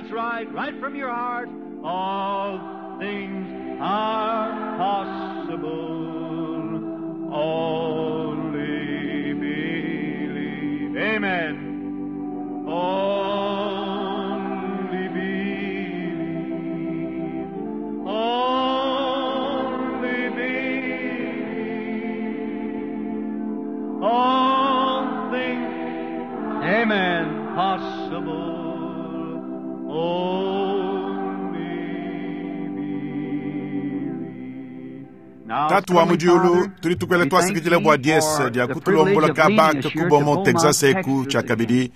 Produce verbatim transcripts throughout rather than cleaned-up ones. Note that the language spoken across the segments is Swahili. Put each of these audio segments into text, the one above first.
That's right, right from your heart. All things are possible. Only believe. Amen. Only believe. Only believe. All things, amen, possible. Tatu wa mujiulu tulitukwele twasikitile bwa dies dia kutulombola kabaka kubomo Texas eku chakabidi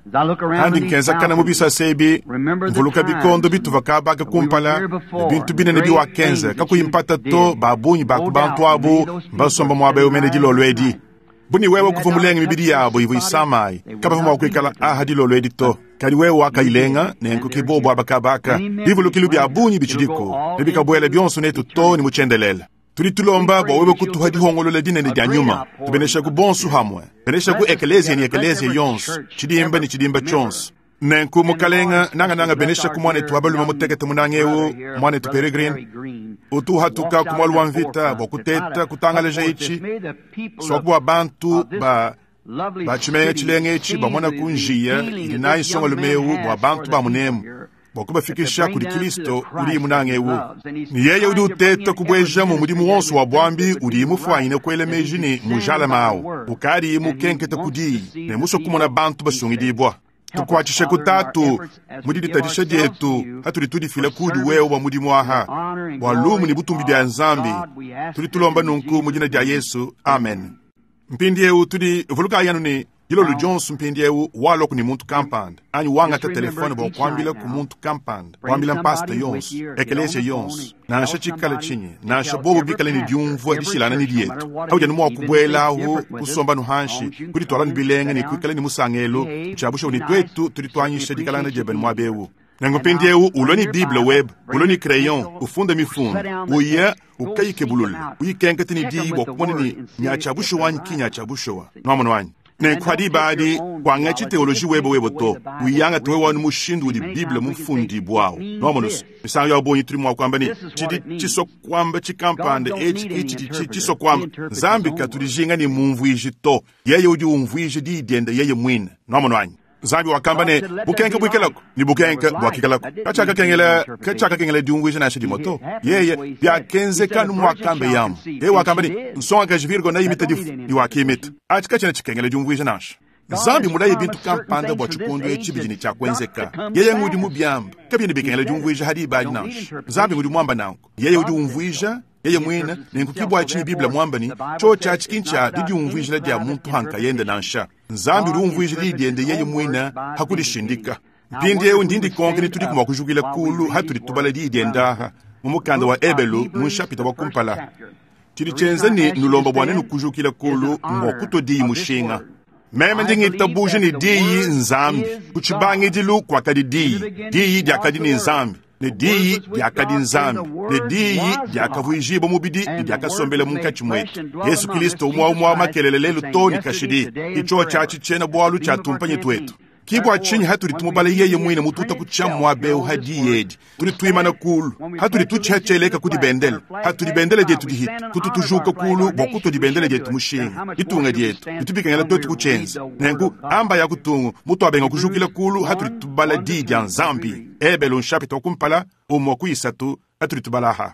andi nkenza kana mubisa sebi mvuluka bikondo bituva kabaka kumpala bintu binene biwa kenza kakuyimpata to babunyi bakubantu abo basomba mwabe umene dilolwedi buni wewe kuvumulenga mibidi yabo ivu isamai kaba mwa kwikala ahadi lolwedi to kali wewe wakailenga nenko kibobo abakabaka bivulukilu bya bunyi bichidiko nebikabwele byonso netu to ni muchendelela tuli tulomba bwa wewe kutuhadi hongolo dinene dya nyuma tubenesha ku bonsu hamwe benesha ku ekelezia ni ekelezia yons chidimba ni chidimba chons nenko mukalenga nanga nanga benesha ku mwane tuwabaluma mutegete munangewu mwane tu peregrine utu hatuka kumwalu wanvita bwa kuteta kutangaleja ichi swaku wa bantu ba ba chimenga chilenge ichi ba mwana kunjia ilina isonga lumewu bwa bantu ba munemu bokuba fikisha kuri Kristo uri munangewu ni yeye udi uteta kubweja mu mudimu wonso wa bwambi uri mufanyine kwele mejini mujala mawo ukari mukenketa kudi ne muso kumona bantu basungidibwa tukwachishe kutatu mudidi tadisha dietu haturi tudi fila kudi wewe wa mudimu aha walumu ni butumbi dia nzambi tuli tulomba nunku mudina dia Yesu amen mpindi eu tudi vuluka yanu ni Yilo lu Johnson mpindi ewu walo kuni muntu kampand. Ani wanga ta telefone bo kwambila ku muntu kampand. Kwambila mpasta yons, ekelesya yons. Na asha chikale chinyi. Na asha bobo bikale ni diumvu adishilana ni dietu. Hau janu mwa kubwela hu kusomba nuhanshi. Kuri tuwala ni bilenga ni kwikale ni musangelu. Chabusha unitwetu turituanyisha dikalana jebeni mwabewu. Nango mpindi ewu uloni Bible web, uloni crayon, ufunda mifundu. Uya ukayike bulule. Uyikenga tini dii wakumoni ni nyachabusho wanyi ki nyachabusho wa. Nwamano wanyi. Ne kwadi badi kwa ngachi teoloji webo webo to uyanga tuwe wanu mushindu udi Biblia mfundi bwao no monus misango ya bonyi turi mwa kwamba ni chidi chiso kwamba chikampande echi echi chiso kwamba zambi katulijinga ni mumvuiji to yeye udi umvuiji di diende yeye mwina no monwanyi zambi wakamba ne bukenke bwikelako ni bukenke bwakikelako kachaka kengele kachaka kengele diungwije na shidi moto yeye bya kenze kanu mwakambe yam yeye wakamba ni nsonga kajivirgo na yimita difu ni wakimita achika chene chikengele diungwije nash zambi mudaye bintu kampanda bwa chukundu echibijini cha kwenzeka yeye ngudi mubyamba kabini bikengele diungwije hadi badi nash zambi ngudi mwamba nanko yeye udi umvuije yeye mwina ninkukibwa chini Biblia mwamba ni cho cha chikincha didi umvuije dia muntu hanka yende nansha nzambi rumvuije diende yeye mwina hakuri shindika mpindi ewu ndindi kongeni tuli kumwa kujugila kulu haturi tubala diendaha mumukanda wa Ebelu munshapita wa kumpala tili chenze ni nulomba bwane nukujukila kulu mwa kuto dii mushinga meme ndingi tabuje ni dii nzambi kuchibangi dilu kwa kadi dii dii dia kadi ni nzambi ne dii dia kadi nzambi ne dii dia kavuijibo mubidi dia kasombele munkachi mwetu Yesu Kristo umwa umwa makelele lelu toni kashidi icho chachi chena bwalu cha tumpanye twetu kibwa chinyi haturi tumubale yeye mwina mututa kuchamwa beu hadi yedi turi tuimana kulu haturi tuchecheleka kudi bendele haturi bendele jetu dihit tutu tujuka kulu bokuto di bendele jetu mushinga itunga jetu itubika ngala totu kuchenza nengu amba ya kutungu mutu abenga kujukila kulu haturi tubala di dia nzambi Ebelu nshapita wakumpala umwa kuisatu haturi tubalaha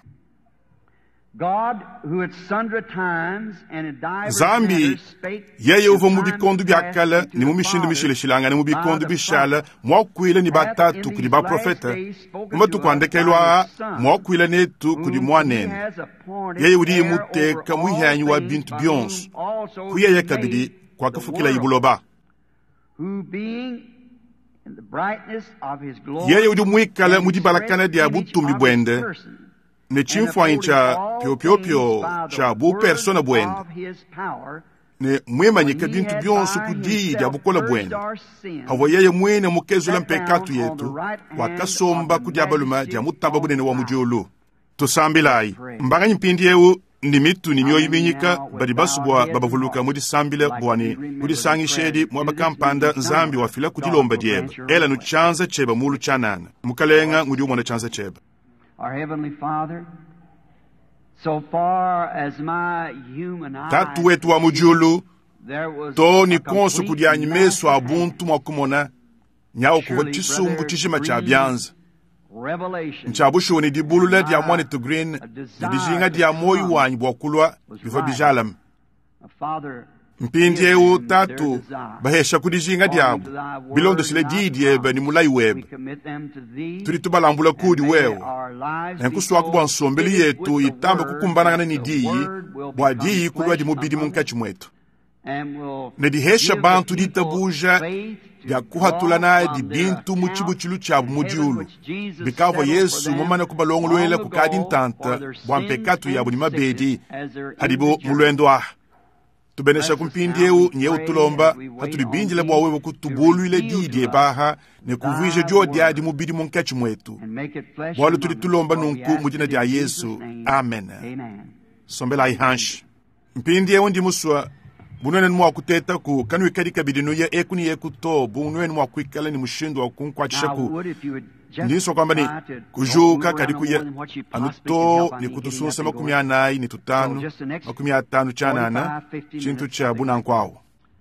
God, who at sundry times and in divers Zambi manners spake yeye uvo mubikondo byakala ni mumishindu mishile shilanga ni mubikondo bishala mwakwile ni batatu kudi ba profeta umatu kwandekelwa mwakwile netu kudi mwanene yeye udi muteka muhianyi wa bintu byonsu kuyeye kabidi kwa kafukila ibuloba yeye udi mwikala mudi balakana dia butumbi bwende ne chimfwanyi cha pyo-pyo-pyo cha bu persona bwende ne mwemanyika bintu byonsu kudii dia bukola bwende hawa yeye mwene mukezula mpekatu yetu wakasomba kudia baluma dia mutamba bunene wa mujulu tusambilai mbanganyi mpindi yewu ni mitu ni myoyo iminyika badi basubwa babavuluka mudi sambile bwani mudi sangi shedi mwaba kampanda nzambi wafila kudilomba dieba ela nu chanza cheba mulu chanana mukalenga ngudi umwana chanza cheba. Our Heavenly Father, so far as my human eyes, tatu wetu wa mujulu to ni konsu kudianyi mesu abuntu mwakumona nyao kuwa chisumbu chishima cha byanza nchabushu ni dibulule dia mwani to green ni dijinga dia moyu wanyi bwakulwa bifo bijalam mpindi ewu tatu bahesha kudijinga diabu bilondo sile didi ebe ni mulai webe turituba lambula kudi wewe enkuswa kubwa nsombeli yetu itamba kukumbana ni diyi bwa diyi kulwa di mubidi munkachi mwetu ne dihesha bantu ditabuja dia kuhatulana di bintu muchibuchilu chabu mujiulu bikava Yesu mumana kubalongolwela kukadi ntanta bwa mpekatu yabu ni mabedi hadibo mulwendo ah tubenesha kumpindi ewu nyeu tulomba hatuli binjile bwa wewe kutubulu ile didi ebaha ne kuvije jo dia di mubidi munkachi mwetu bwalu tuli tulomba nunku mujina dia Yesu amen sombela ihanshi mpindi ewu ndi muswa bunwene mwa kuteta ku kanu ikadika bidinuya ekuni yekuto bunwene mwa kwikala ni mushindo wa kunkwachishaku ndiso kwamba ni kujuka kadikuya anuto ni kutusunsa makumi anayi ni tutanu makumi atanu chanana chintu cha bunankwao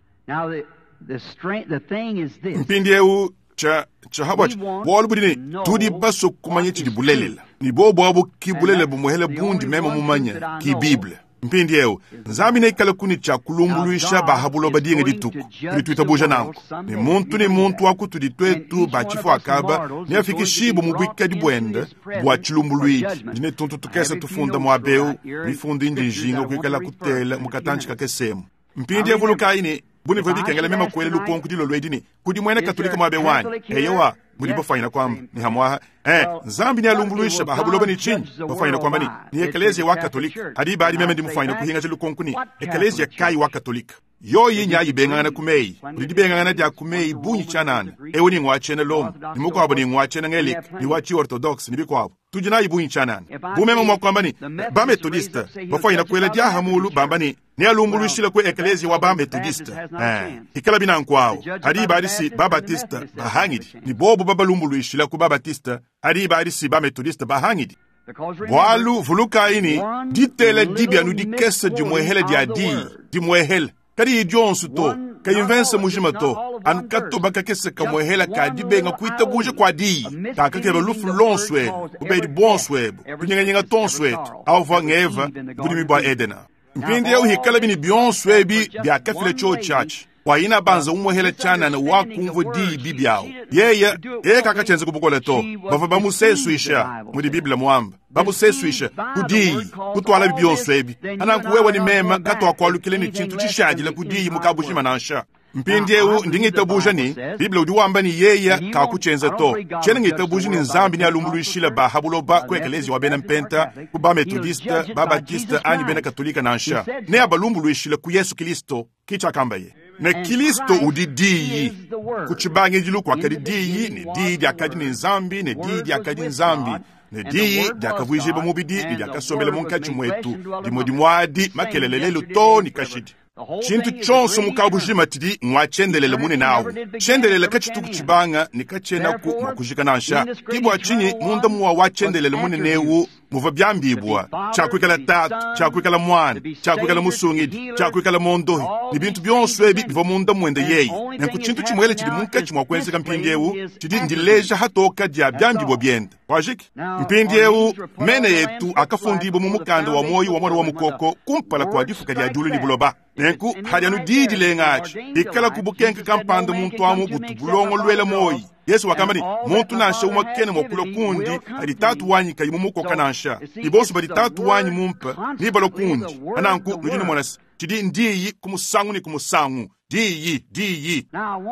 mpindi ewu cha cha habachi bolu budini tudi baso kumanye chidi bulelela ni bobo abu kibulele bumuhele bundi memo mumanya ki Bible mpindi ewu nzambi na ikala kuni cha kulumbuluisha bahabulo badinga dituku kuli tuitabuja nangu ni muntu ni muntu waku tuditwetu bachifu akaba ni afiki shibu mubwika di buende bua chilumbuluiji jine tuntu tukesa tufunda mwabeu mifundi indi njinga kuikala kutela mukatanchika kesemu mpindi ewu lukaini buni vodi kengele mema kwele luponku dilo lwedini kudi mwene katolika mwabe wani eyewa mudi bofanyina kwamba ni hamwaha eh nzambi ni alumbuluisha bahabuloba ni chinyi bofanyina kwamba ni ni ekelezi wa katolika hadi baadi meme ndi mufanyina kuhinga zilu konkuni ekelezi ya kai wa katolika yo yinya yibengana kumei ndi bengana dia kumei bunyi chanana ewe ni ngwachene lom ni muko abo ni ngwachene ngelik ni wachi orthodox ni biko abo tujina yibunyi chanana bumema mwa kwamba ni ba metodista bofanyina kwele dia hamulu bamba ni ni alumbuluishile kwe ekelezi wa ba metodista eh ikala bina kwao hadi baadi si ba batista bahangidi ni bobo baba lumbuluishile ku ba batista hadi baadi si ba metodista bahangidi bwalu vuluka ini ditele dibia nu dikesa di mwehele di adi di mwehele kadi idionsu to ka invensa mujima to an katto baka kesa ka mwehela ka dibenga kuita buje kwa di ka kakeba lufu lonswe ube di bonswe kunyenga nyenga tonswe au va ngeva budi mi bwa edena mpindi ya uhikala bini bionswe bi bia kafile cho church wa ina banza umwehele chana na wakumvo di bibiao yeye yeye kakachenze kubukola to bava bamusesuisha mudi biblia mwamba bamusesuisha kudi kutwala bibionswebi anankuwewa ni mema kato akwalukile ni chintu chishajila kudi mukabushima nansha mpindi ewu ndingitabuja ni biblia udiwamba ni yeye kakuchenze to chene ngitabuja ni nzambi ni alumbuluishila bahabuloba kwekelezi wa bena mpenta kuba metodista ba batista ani bena katolika nansha ne abalumbuluishila ku Yesu Kristo kicha kambaye ne Kristo udidiyi kuchibange jilu kwa kadi diyi ne diyi di akadi ni nzambi ne diyi di akadi nzambi ne diyi di akavuije ba mubidi di akasomele munkachi mwetu di modi mwadi makelelele to ni kashidi chintu chonso mukabujima tidi mwachendelele mune nawo chendelele kachituku chibanga nikachena ku mwakujika nansha kibwa chinyi munda muwa wachendelele mune newu muva byambibwa chakwikala tatu chakwikala mwana chakwikala musungidi chakwikala mondohi ni bintu byonso ebi biva munda mwende yeyi nenku chintu chimwele chidi munkachi mwakwenzeka mpindi ewu chidi ndileja hatoka dia byambibwa byenda wajiki mpindi ewu mene yetu akafundibwa mumukanda wa moyo wa mwana wa mukoko kumpala kwa difuka dia julu ni buloba nenku hadianu didi lengachi ikala kubukenka kampanda muntu amu butubulongo lwele moyi Yesu wakambani muntu nansha umakene mwakulo kundi hadi tatu wanyi kayi mumukoka nansha ibosu badi tatu wanyi mumpa nibalo kundi ananku nujini mwanasi chidi ndiyi kumusangu ni kumusangu diyi diyi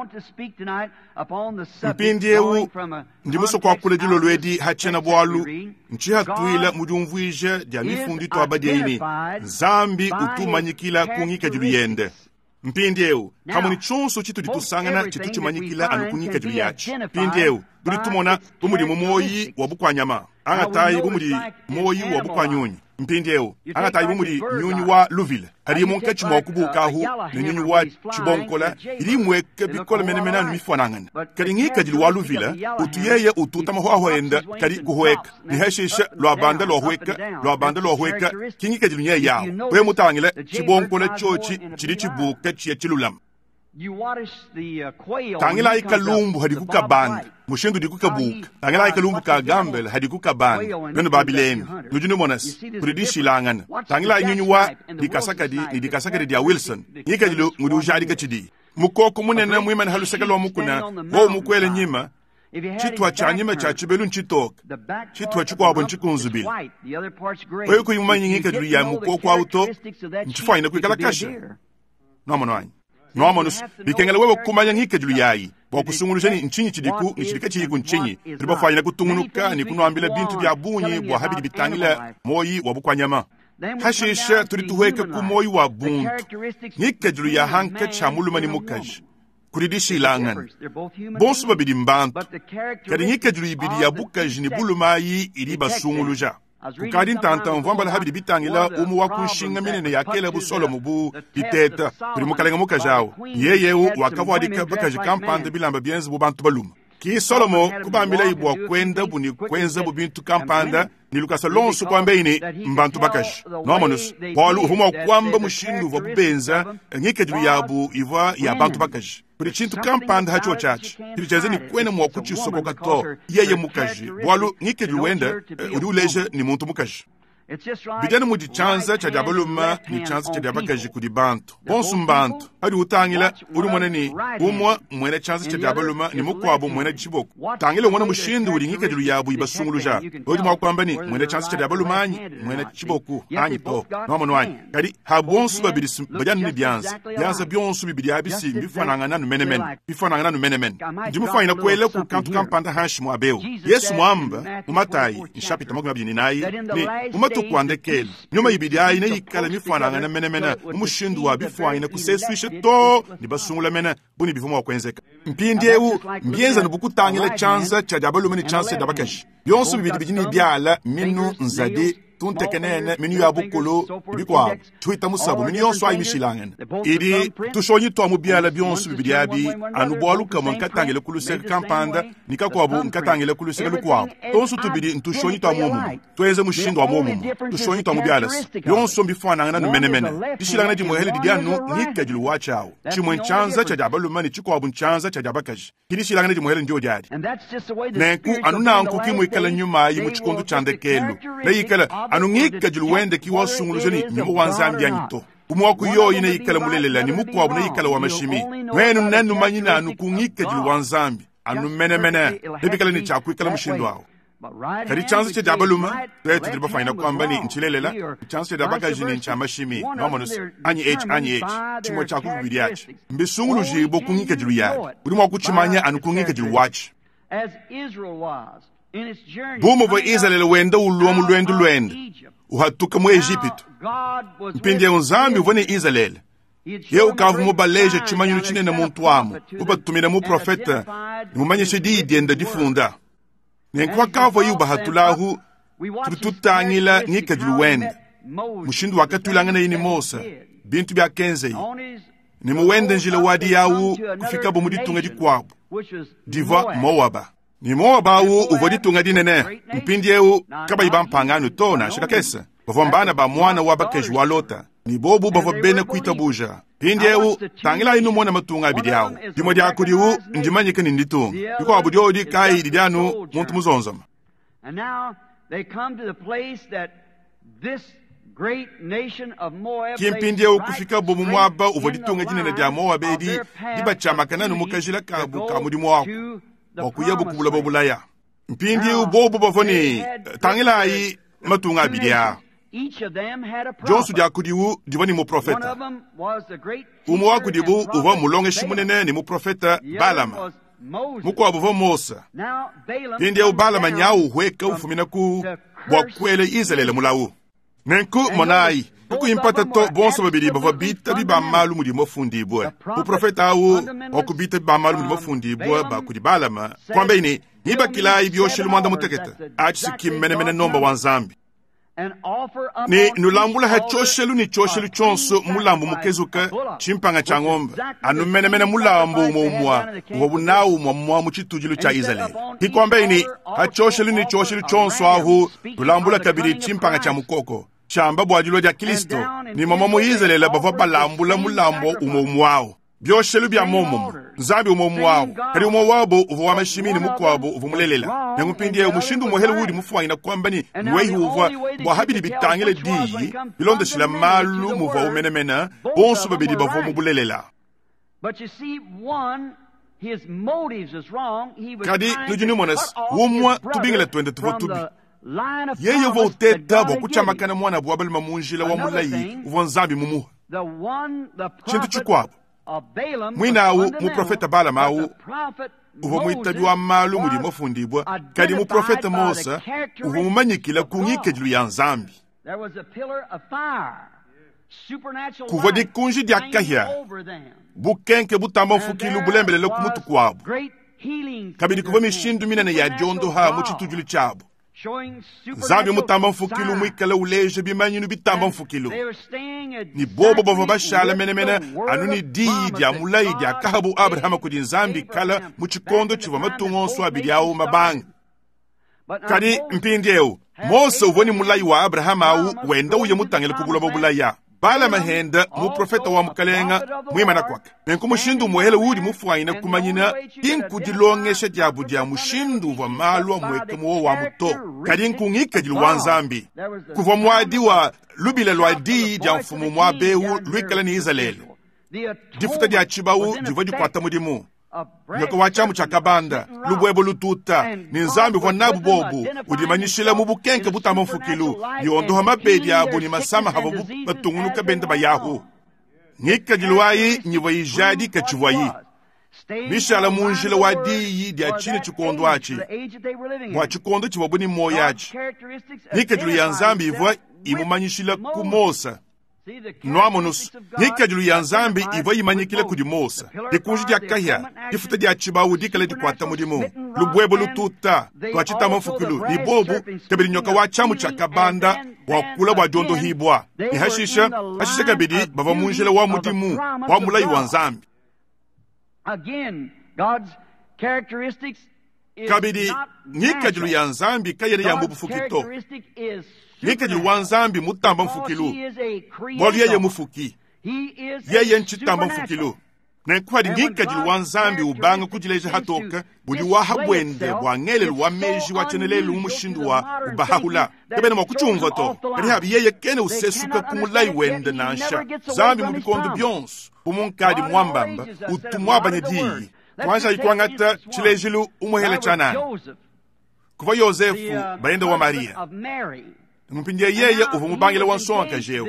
mpindi ewu ndimuso kwa kule jilo lwedi hachena bwalu nchi hatuila mudumvuija dia mifundi to abadia ini zambi utumanyikila kungika jilu yende mpindi ewu hamuni chonso chitu ditusangana chitu chimanyikila anukunika jilu yachi mpindi ewu budi tumona bumudi mumoyi wabukwa nyama angatayi bumudi moyi wabukwa nyunyi mpindi ewu anga tayi muri nyunyu wa luvile hari monka chimo kubuka hu ni nyunyu wa chibonkola iri mweke bikola mene mena mi fonangan kadi ngi kadi wa luvile utuyeye ututa mo ho enda kadi kuhoeka ni heshisha lo abanda lo hoeka lo abanda lo hoeka kingi kadi nye yawo we mutangile chibonkola chochi chiri chibuka chiye chilulam tangila ikalumbu hadi kukabanda mushindu di kukabuka tangila ikalumbu ka gambel hadi kukabanda beno babileni nujunu monas kuridishi langana tangila inyunywa di kasaka di ni di kasaka di dia Wilson yikadilo ngudu jadi kachidi mukoko munene muiman halusaka lo mukuna wo mukwele nyima chitwa chanyima cha chibelu nchitok chitwa chikwabo nchikunzubil oyo kuyuma nyinga kadu ya mukoko auto nchifaina kwikala kasha nomonwanyi nomonus bikengela wewe kumanya ngike julu yayi bokusungulusheni nchinyi chidiku nchidika chiyiku nchinyi riba fayina kutungunuka ni kunoambila bintu bya bunyi bwa habidi bitangila moyi wabukwanyama hashisha turituweka ku moyi wa buntu ngike julu ya hanka chamuluma ni mukaji kuridishi ilangan bonsu babidi mbantu kadi ngike julu ibidi ya bukaji ni bulumayi iriba sunguluja kukadi ntanta mvambala habidi bitangila umu wakunshinga minene yakela busolo mubu biteta kuri mukalenga mukajawo yeyewu wakavwadika bakaji kampanda bilamba bienzi bubantu baluma ki solomo kubambila ibwa kwenda buni kwenza bubintu kampanda ni lukasa lonsu kwambeini mbantu bakaji nomanus paulu huma kwamba mushindu va bubenza ngike julu yabu iva ya bantu bakaji kuri chintu kampanda hacho chachi kilicheze ni kwene mwa kuchisoko kato yeye mukaji bwalu ngike julu wenda uri uleje ni muntu mukaji bidene mudi chanza cha diaboluma ni chanza cha diabakaji kudi bantu bonsu mbantu hadi utangila uri mwana ni umwa mwene chanza cha diaboluma ni mukwabo mwene chiboku tangila mwana mushindu uri ngike julu yabu ibasunguluja odi mwa kwamba ni mwene chanza cha diaboluma anyi mwene chiboku anyi to nomono anyi kadi ha bonsu babidi bajani ni bianza bianza bionsu bibidi abisi mbifanangana nu menemen bifanangana nu menemen ndimu fanyina kwele ku kantu kampanda hashimu abeo yesu mwamba umatayi nshapita maguna bini nayi ni umatu kwandekele nyuma ibidi ayi ne yikala mifananga na menemena umushindu wa bifwanya kuseswishe to ni basungula mena buni bivumo wakwenzeka mpindi ewu mbienza nubukutangile chanza cha dabalumeni chanza dabakashi yonsu bibidi bijini byala minu nzade tuntekenene minu ya bukulu bikwa tuita musabu minu yonsu ayi mishilangen idi tushonyi to amubyala byonsu bibidi abi anubwalu kama nkatangile kuluseka kampanda nikakwabu nkatangile kuluseka lukwabu tonsu tubidi ntushonyi to amumu tuenze mushindu wa mumu tushonyi to amubyalasi yonsu mbifwananga na menemene bishilangana di muheli didianu nikajilu wachao chimwe nchanza cha dabalumani chikwabu nchanza cha dabakashi kidi shilangana di muheli ndio jadi nenku anuna nku kimu ikala nyuma yimu chikundu chandekelu na yikala anu ngika juluwende kiwa sungulujeni nyimu wanzambi anyito umwaku yo ina yikala mulelela ni mukwa abu na yikala wa mashimi wenu nenu manyina anu kungika jilu wanzambi anu mene mene nebikala ni chaku ikala mshindu wao kari chanza cha dabaluma tuwetu driba faina kwamba ni nchilelela chanza cha dabakaji ni ncha mashimi nomanus anyi h anyi h chimwa chaku bibidiachi mbe sunguluji ibo kungika jilu yadi ulimwaku chimanya anu kungika jilu wachi bumu va Israel wenda uluwa mulwendu lwenda uhatuka mu Egypto mpindi ya unzambi uvone Israel ye ukavu mubaleje chimanyinu chinene muntu wamu ubatumira mu profeta nimumanyeshe didienda difunda nenkwa kavu yu bahatulahu tututangila ngikajilu wenda mushindu wakatulangana yini Mosa bintu bya kenze nimuwende njile wadi yawu kufika bumuditunga dikwabu diva Moaba ni Moaba wu uvoditunga dinene mpindi ewu kaba ibampanganu to na shikakesa bavombana ba mwana wa bakeji walota ni bobu bavo bene kuita buja pindi ewu tangila inu mwana matunga abidi yawu dimo dia kudiwu njimanyika ni nditunga yuko abudi odi kai didianu muntu muzonzama and now they come to the place that this great nation of Moab kimpindi ewu kufika bomu mwaba uvoditunga dinene dia Moab edi diba chamakana numukajila kabu kamudi mwaku okuyabu kubula bobulaya mpindi ubobu bavoni tangila ayi matunga bidia jonsu dia kudiwu divani mu profeta umu wa kudibu uva mulonge shimunene ni mu profeta Balama muko abuva Mosa pindi u Balama nyau hweka ufumina ku wakwele Israel mulawu nenku monai kuku impata to bonso babidi bava bita biba malu mudi mofundi bwa u profeta awu okubita biba malu mudi mofundi bwa ba kudi Balama kwamba ini niba kila ibyo shilumanda muteketa achisi kimmene mene nomba wanzambi ni nulambula ha choshelu ni choshelu chonso mulambu mukezuka chimpanga cha ng'ombe anumenemene mulambu umomwa ngobunawu umomwa muchitujilu cha Israeli hikombe ini ha choshelu ni choshelu chonso ahu tulambula kabiri chimpanga cha mukoko chamba bwajilo ja Kristo ni mama mu Israeli bava balambula mulambo umomwao byoshelu bya momo nzambi umomwao kali umowabo uvuwa mashimini mukwabo uvumulelela nengupindie umushindu muhelu wudi mufuwanyina kwamba ni mwehi uva wahabili bitangele diyi bilonda shila malu muva umenemena bonsu babidi bavo mubulelela kadi nujini monas wumwa tubingile twende tuvo tubi yeye uva uteta bokuchamakana mwana buwabali mamunjila wa mulayi uva nzambi mumuha chintu chukwapo mwinawu mu profeta Balamawu uvo mwitabiwa malu muli mofundibwa kadi mu profeta Mosa uvo mumanyikila kung'ikejilu ya nzambi kuva dikunji dia kahya bukenke butamba mfukilu bulembelele kumutu kwabo kabidi kuva mishindu minene ya diondo ha muchitujulu chabo nzambi mutamba mfukilu mwikala uleje bimanyinu bitamba mfukilu ni bobo bava bashala menemene anu ni dii dia mulayi dia kahabu Abrahama kudi nzambi kala muchikondo chiva matungonso abidi awu mabangi kadi mpindieu Mose uvoni mulayi wa Abrahama awu wenda uye mutangele kubula babulaya bala mahenda mu profeta wa mukalenga mwimana kwake penku mushindu muhele wudi mufuwaina kumanyina inkudilongesha diabu dia mushindu wa malwa mweke muo wa muto kadi nkungike dilu wanzambi kuva mwadi wa lubile lwa di dia mfumu mwa bewu lwikala ni Israeli difuta dia chibawu diva di kwata mudimu nyoko wachamu chakabanda lubwebo lututa ni nzambi kwa nabu bobu udimanyishila mubukenke butamba mfukilu yondo hamabedi abo ni masama hava batungunuka benda bayahu ngika jilwayi nyiva ijadi kachivayi mishala munjila wadiyi dia chini chikondo achi mwa chikondo chivabu ni moyachi ngika jilu ya nzambi iva imumanyishila kumosa Noamonus, nika julu ya nzambi iva imanyikile kudi Mosa. Dikunji dia kahya, difuta dia chibawu dikale di kwata mudimu. Lubwebo lututa, kwa chita mfukulu, ni bobu, kabili nyoka wachamu chakabanda, wakula wa jondo hibwa. Ni hashisha, hashisha kabidi, bava munjile wa mudimu, wa mulayi wa nzambi. Again, God's characteristics kabidi, nika julu ya nzambi kayere ya mbubu fukito. Nika julu wa nzambi mutamba mfukilu. Mwali yeye mufuki. Yeye nchitamba mfukilu. Na kwa di nika julu wa nzambi ubanga kujileja hatoka, budi waha bwende, wangele luwa meji wachenele lumushindu wa ubahahula. Kabene mwakuchunga to. Kadi habi yeye kene usesuka kumulai wende nansha. Zambi mbikondo bionsu. Pumunkadi mwambamba, utumwaba nyedii. Kwansha ikuangata chilejilu umuhele chanani. Kuva Yosefu, baenda wa Maria. Mpindia yeye uvumubangile wansonga kajeo.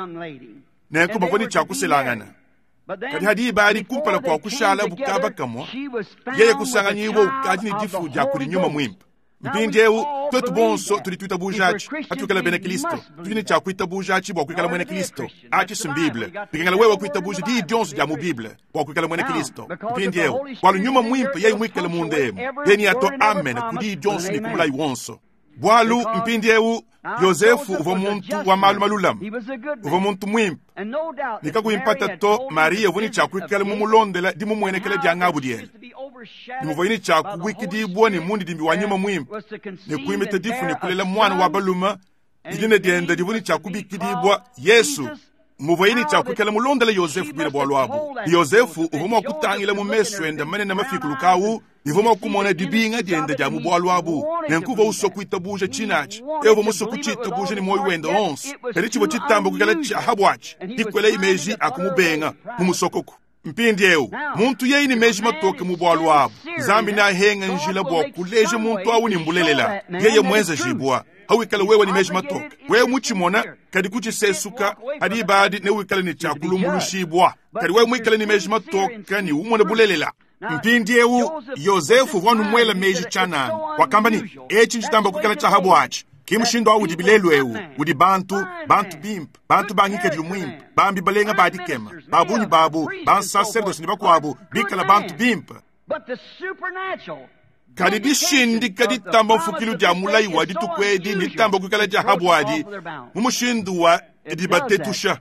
Na kubavoni chakuselangana. Kadi hadi ibari kumpala kwa kushala bukaba kamwa. Yeye kusanganyi iwo ukadi ni difu dia kuri nyuma mwimpa. Mpindieu, tuetu bonso tulituita bujachi, hatukala bene Kristo. Tuini cha kuita bujachi bwa kuikala mwene Kristo. Achi sim Biblia. Pikengala wewa kuita buja di idionsu dia mu Biblia. Bwa kuikala mwene Kristo. Mpindieu, walu nyuma mwimpa yei mwikala mundemu. Yeni ato amen kudi idionsu ni kumula iwonso. Bwalu mpindieu, Yosefu uva muntu wa malu malulam. Uva muntu mwimpa. Nika kuimpata to Maria uvuni cha kuikala mumulondela di mumwene kele dia ngabu diele. Nimuvaini cha kuwiki di ibwa ni mundi dimbi wanyima mwimpa. Ni kuimita difu ni kulela mwana wabaluma. Idine dienda divuni cha kubiki di ibwa Yesu. Muvaini cha kuikala mulondela Yosefu bila bwalu wabu. Yosefu uvuma kutangila mumesu enda mane na mafiku lukawu. Ivuma kumona dibinga dienda jamu bwalu wabu. Nenkuva uso kuita buja chinachi. Evo muso kuchita buja ni moi wenda onsu. Kali chivo chitambo kukala cha habwachi. Ikwele imeji akumubenga mumusokoku. Mpindieu, muntu yei ni meji matoke mubwalu wabu. Zambi na henga njila bwa kuleje muntu awu ni mbulelela. Yeye mwenza jibwa. Hawikala wewe ni meji matoke. Wewe muchimona, kadi kuchi sesuka, hadi ibadi ne wikala ni chakulu mulushibwa. Kadi wewe mwikala ni meji matoke ni umone bulelela. Mpindieu, Yosefu vanu mwela meji chanani. Wakamba ni, echi njitamba kukala cha habwachi. Kimushindo awu di bilelu ewu, udi bantu, bantu bimp, bantu bangike di lumwimp, bambi balenga badi kema, babuni babu, ban sacerdos ni baku abu, bikala bantu bimp. kadi di shindi kadi tamba mfukilu dia mulai wadi tukwedi ni tamba kukala dia habwadi mumushindu wa edi batetusha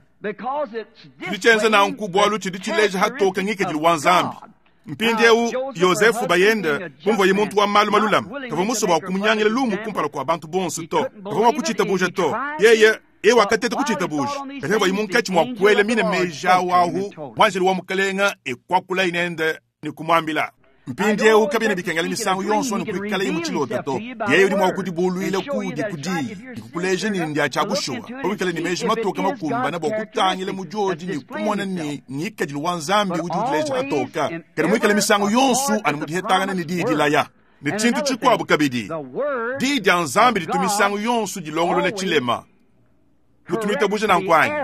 lichenza na nkubwalu chidi chileja hatoka ngike jili wanzambi mpinde u Yosefu bayenda kumva yimuntu wa malu malulam kava muso wa kumunyangile lumu kumpala kwa bantu bonsu to kava wa kuchita buja to yeye ewa katete kuchita buja kava yimunkachi mwa kwele mine meja wahu wanjeli wa mukalenga e kwa kula inende ni kumwambila mpinde u kabine bikengala misangu yonso ni kwikala yimu chilota to yeye uri mwa kudi bulu ile kudi kudi kukuleje ni ndia chagushuwa kwikala ni meja matoka makumba na bokutangile mujoji ni kumona ni ngike jili wanzambi ujudileja atoka kere mwikala misangu yonsu animudihetanga ni didi la ya ni chintu chikwabu kabidi didi anzambi ditu misangu yonsu jilongolo le chilema mutumita buja na nkwanyi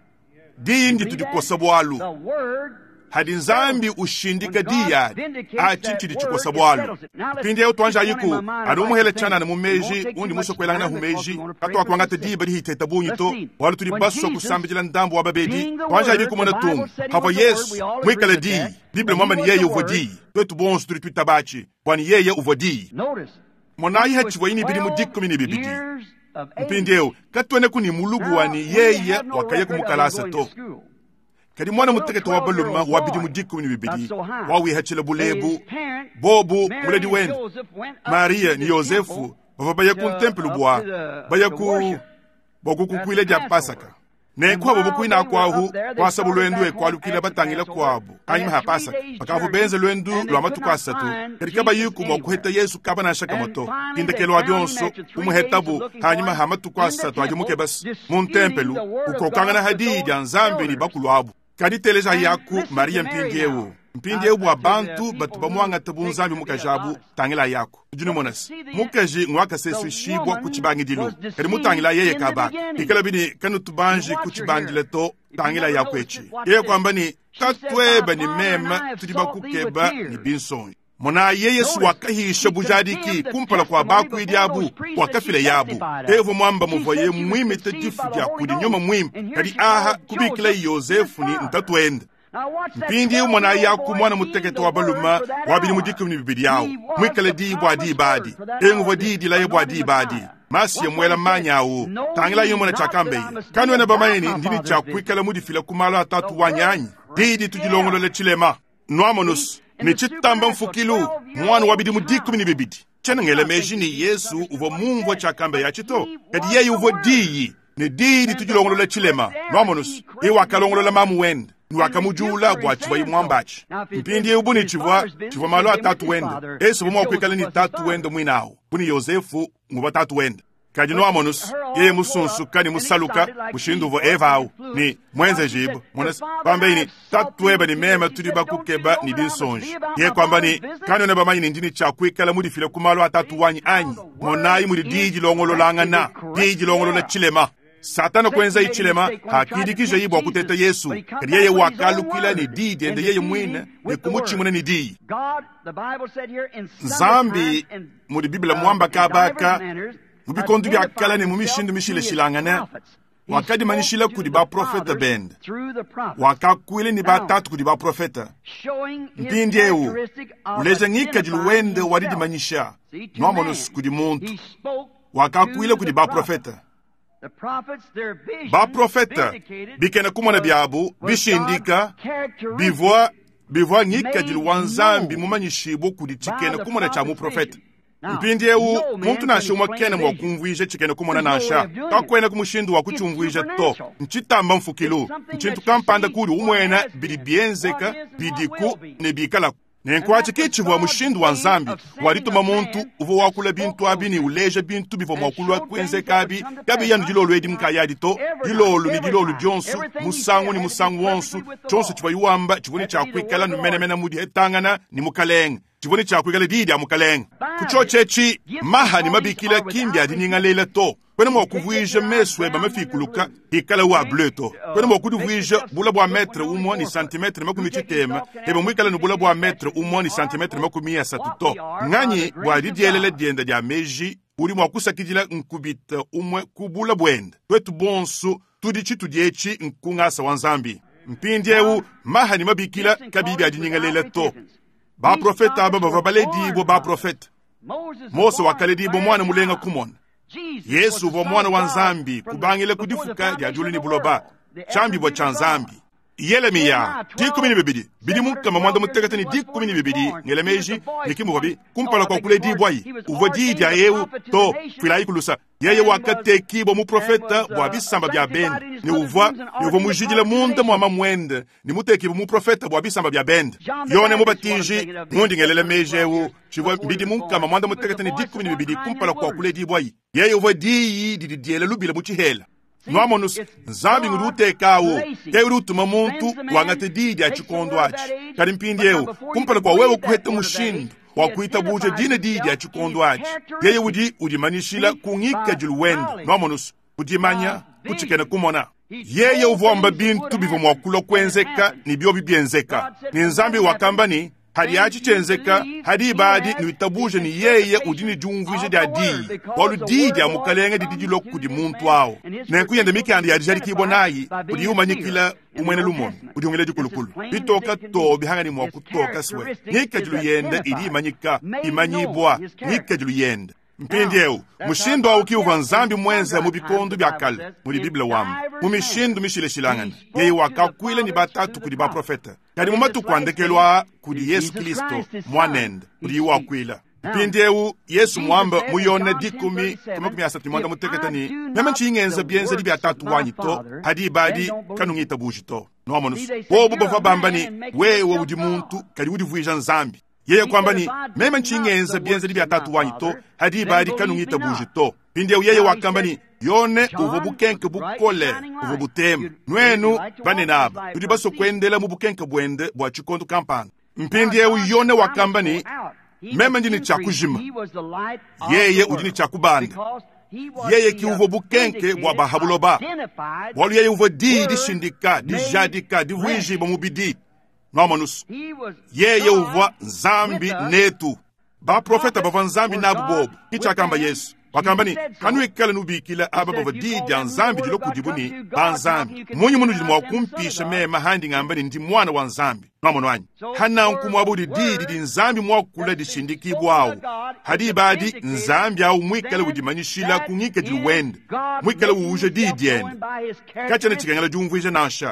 dindi tudikosa bwalu hadi nzambi ushindika diya achinchidi chikosa bwalu pindi yao tuanja yiku anu umuhele chana na mumeji undi muso kwelanga na humeji kato wakwangata diya badi hiteta bunyito walu tuli baso kusambi jila ndambu wababedi tuanja yiku mwana tungu hava yesu mwikala diya Bible mwamba ni yeye uvo diya tuetu bonsu tuli tuitabachi wani yeye uvo diya mwanayi hachiwa ini bidi mudiku mini bibidi mpindi yao katuene kuni mulugu wani yeye wakaya kumukalasa to kadi mwana muteketo wa baluma wabidi mudiku ni bibidi wawi hachila bulebu bobu muledi wen Maria ni Yosefu baba bayaku templu bwa bayaku bogu kukwile ja Pasaka ne kwa bobu kuina kwahu kwa sabu lwendu e kwa lukile batangila kwabo kanyima ha Pasaka bakavu benze lwendu lwa matuko asatu kadi kaba yiku mo kuheta Yesu kaba na shaka moto kindekelo abyonso umuhetabu kanyima ha matuko asatu ajimuke bas mun templu ukokanga na hadidi anzambe ni bakulwabu kadi teleja yaku Maria mpingewu mpingewu wa bantu batu bamuanga tabunzambi mukajabu tangila yaku juni monas mukaji ngwaka sesu shibwa kuchibangi dilu kadi mutangila yeye kaba ikala bini kanu tubanji kuchibangi leto tangila yaku echi yeye kwamba ni tatweba ni mema tudiba kukeba ni binson mona yeye suwakahisha bujadiki kumpala kwa baku idiabu wakafile yabu evo mwamba muvoye mwime tedifu ya kudi nyoma mwime kadi aha kubikila Yosefu ni mtatuenda mpindi mwana yaku mwana muteketo wa baluma wabili mudiku ni bibidi yao mwikale di bwadi badi enguvo di di la ye bwadi badi masi ya mwela manyawu tangila yumo na chakambe kanu ena bamayeni ndini cha kwikala mudifila kumala atatu wanyanyi di tujilongolo le chilema nuamonus ni chitamba mfukilu mwana wabidi mudiku ni bibidi chena ngele meji ni Yesu uvo mungu wa chakambe ya chito kadi yeye uvo diyi ni didi tujilongolo le chilema nuamonus iwa kalongolo la mamu wende nuakamujula bwa chiwa imwambachi mpindi ubuni chiva chiva malo atatu wende esi bumo kwikala ni tatu wende mwinao buni Yosefu nguba tatu wende kadi nuamonus yeye musunsu kani musaluka mushindu vo evao ni mwenze jibu mwenes pambe ni tatu eba ni mema tudiba kukeba ni dinsonji ye kwamba ni kani oneba manyi ni ndini cha kwikala mudi file kumalo atatu wanyi anyi monayi mudi diji longolo langana diji longolo la chilema Satana kwenza ichilema hakidikisha yibu wa kuteta Yesu kadi yeye wakalukila ni didi ende yeye mwine ni kumuchimune ni dii zambi mudi Biblia mwamba kabaka mubikondu bya kala ni mumishindu mishile shilangane wakadi manishila kudi ba profeta bend wakakwile ni batatu kudi ba profeta mpindi ewu uleja ngika jiluwende waridi manisha nuamonus kudi muntu wakakwile kudi ba profeta ba profeta bikena kumona byabu bishindika bivwa bivwa ngika jiluwanzambi mumanyishibo kudi chikena kumona cha mu profeta mpindi ewu muntu nashomwa kene mwa kumvwije chikene kumona nasha takwena kumushindu wa kuchumvwije to nchitamba mfukilu nchintu kampanda kuli umwena bidi bienzeka bidiku ne bikala nenkwache kichivwa mushindu wa nzambi walituma muntu uvo wakula bintu abini uleje bintu bivo mwakulu kwenzeka abi yabi yanu dilolu edi mkayadi to dilolu ni dilolu jonsu musangu ni musangu wonsu jonsu chiva yuwamba chivuni cha kwikala numene mena mudi etangana ni mukaleng chivuni cha kwikala didi ya mukaleng kuchochechi maha ni mabikila kimbi adininga leila to kwene mwa kuvuije meswe ba mafikuluka ikala wa bleto kwene mwa kuvuije bula bwa metre umwa ni centimetre makumi chitema ebe mwikala ni bula bwa metre umwa ni centimetre makumi ya satuto nganyi bwa didielele dienda dia meji uri mwa kusakijila nkubita umwe kubula bwenda kwetu bonsu tudi chitu diechi nkungasa wanzambi mpindi ewu maha ni mabikila kabibi adininga leila to ba profeta aba ba baledi bo ba profeta Mose wakale dibo mwana mulenga kumona. Yesu bo mwana wa nzambi kubangile kudifuka ya julini buloba. Chambi bo chanzambi. Yeremiya dikumi bibiri bidi mukama mwanda mutekatani dikumi bibiri ngelemeji nikimubabi kumpala kwa kule dibwayi uvodi dia yewu to kwilai kulusa yeye wakate kibo mu profeta bwa bisamba bya bend ni uvwa yovo mujidile munda mwa mwende ni muteki mu profeta bwa bisamba bya bend yone mubatiji mundi ngelemeji yewu chivwa bidi mukama mwanda mutekatani dikumi bibiri kumpala kwa kule dibwayi yeye uvodi di diele lubile muchihela Nwamonus nzambi ngurute kawo keurutuma muntu wangate didi achikondo achi karimpindi yeu kumpala kwa wewe kuhete mushindu wakuita buje dine didi achikondo achi yeye udi udimanishila kungika juluwendo Nwamonus udimanya kuchikene kumona yeye uvomba bintu bivu mwakulo kwenzeka ni bio bibienzeka ni nzambi wakambani hadi achi chenzeka hadi ibadi ni itabuje ni yeye udini jumvije dia di walu didi amukalenge didi jiloku kudi muntu wao na kuyende mikandi ya dijari kibo nayi kudi umanyikila umwene lumon kudi ungele jikulukulu bitoka to bihanga ni mwakutoka swe nika jilu yende ili imanyika imanyibwa nika jilu yende mpindiyeu mushindu au kiuva nzambi mwenza mubikondo byakale muri biblia wamu mumishindu mishileshilangana yeye wakakwile ni batatu kudi ba profeta kadi mumatu kwandekelwa kudi Yesu Kristo mwanende kudi wakwila mpindiyeu Yesu mwamba muyone dikumi kuma kumi asati mwanda muteketani meme nchingenza bienza di byatatu wanyito hadi ibadi kanungita bujito nomonus wobu bava bambani wewe udi muntu kadi udi vuija nzambi yeye kwamba ni meme nchingenza bienza di byatatu wanyito hadi ibadi kanungita bujito pindiyeu yeye wakamba ni yone uvo bukenke bukole uvo butemu nwenu banenaba tudi baso kwendela mu bukenke bwende bwa chikondo kampani mpindiyeu yone wakamba ni meme ndini chakujima yeye udini chakubanda yeye ki uvo bukenke bwa bahabuloba walu yeye uvo di di shindika di jadika di vuiji bamubidi Nomanus yeye uvo nzambi netu ba profeta bava nzambi nabu bobu kichakamba Yesu wakamba ni kanu ikala nubikila aba bava di di nzambi jilo kudibuni ba nzambi munyu munu jimu wakumpisha mema handi ngambani ndi mwana wa nzambi Nomono wanyi hana nkumwabudi di di nzambi mwakula di shindiki bwao hadi ibadi nzambi au mwikala udimanyishila kungike diluwende mwikala uuje di diende kachane chikangala jumvuije nasha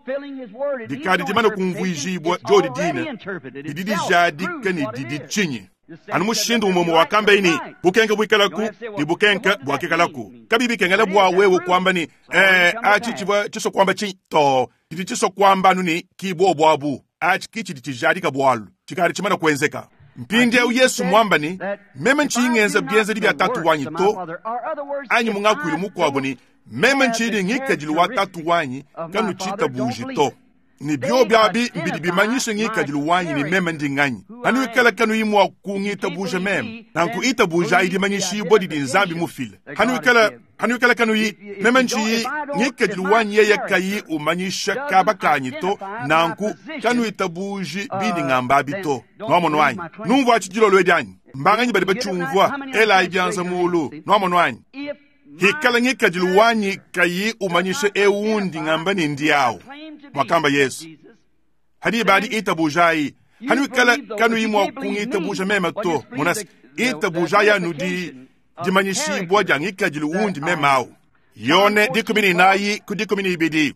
dikadi dimana kumvuijibwa jodi dine didi jadika ni didi chinyi anu mushindu umomo wakamba ini bukenke bwikalaku ni bukenke bwakikalaku kabibi kengala bwa wewe kwamba ni eh achi chibwa chiso kwamba chi to didi chiso kwamba nuni kibo bwabu achi kichi didi jadika bwalu chikari chimana kwenzeka mpindi ya Yesu mwamba ni meme nchingenza bienza dibi atatu wanyi to anyi mungakwili mukwabo ni meme nchidi ngika jilu watatu wanyi kanu chita buji to ni bio biabi mbidi bimanyishe ngika jilu wanyi ni meme ndinganyi anu ikala kanu imu wa kungita buja meme na nku ita buja idi manyishi bodi di nzambi mufile anu ikala anu ikala kanu yi meme nchi ngika jilu wanyi yeye kayi umanyisha kaba kanyito na nku kanu ita buji bidi ngambabi to nomono wanyi numva chijilo lwedanyi mbanganyi badi bachumvwa ela ibianza mulu nomono wanyi hikala ngika jilu wanyi kayi umanyishe ewundi ngambani ndiyao mwakamba Yesu hadi ibadi ita bujai hanu ikala kanu imwa kungita buja mema to munas ita bujaya nudi dimanyishi bwaja ngika jilu wundi memao yone dikumini nayi kudikumini ibidi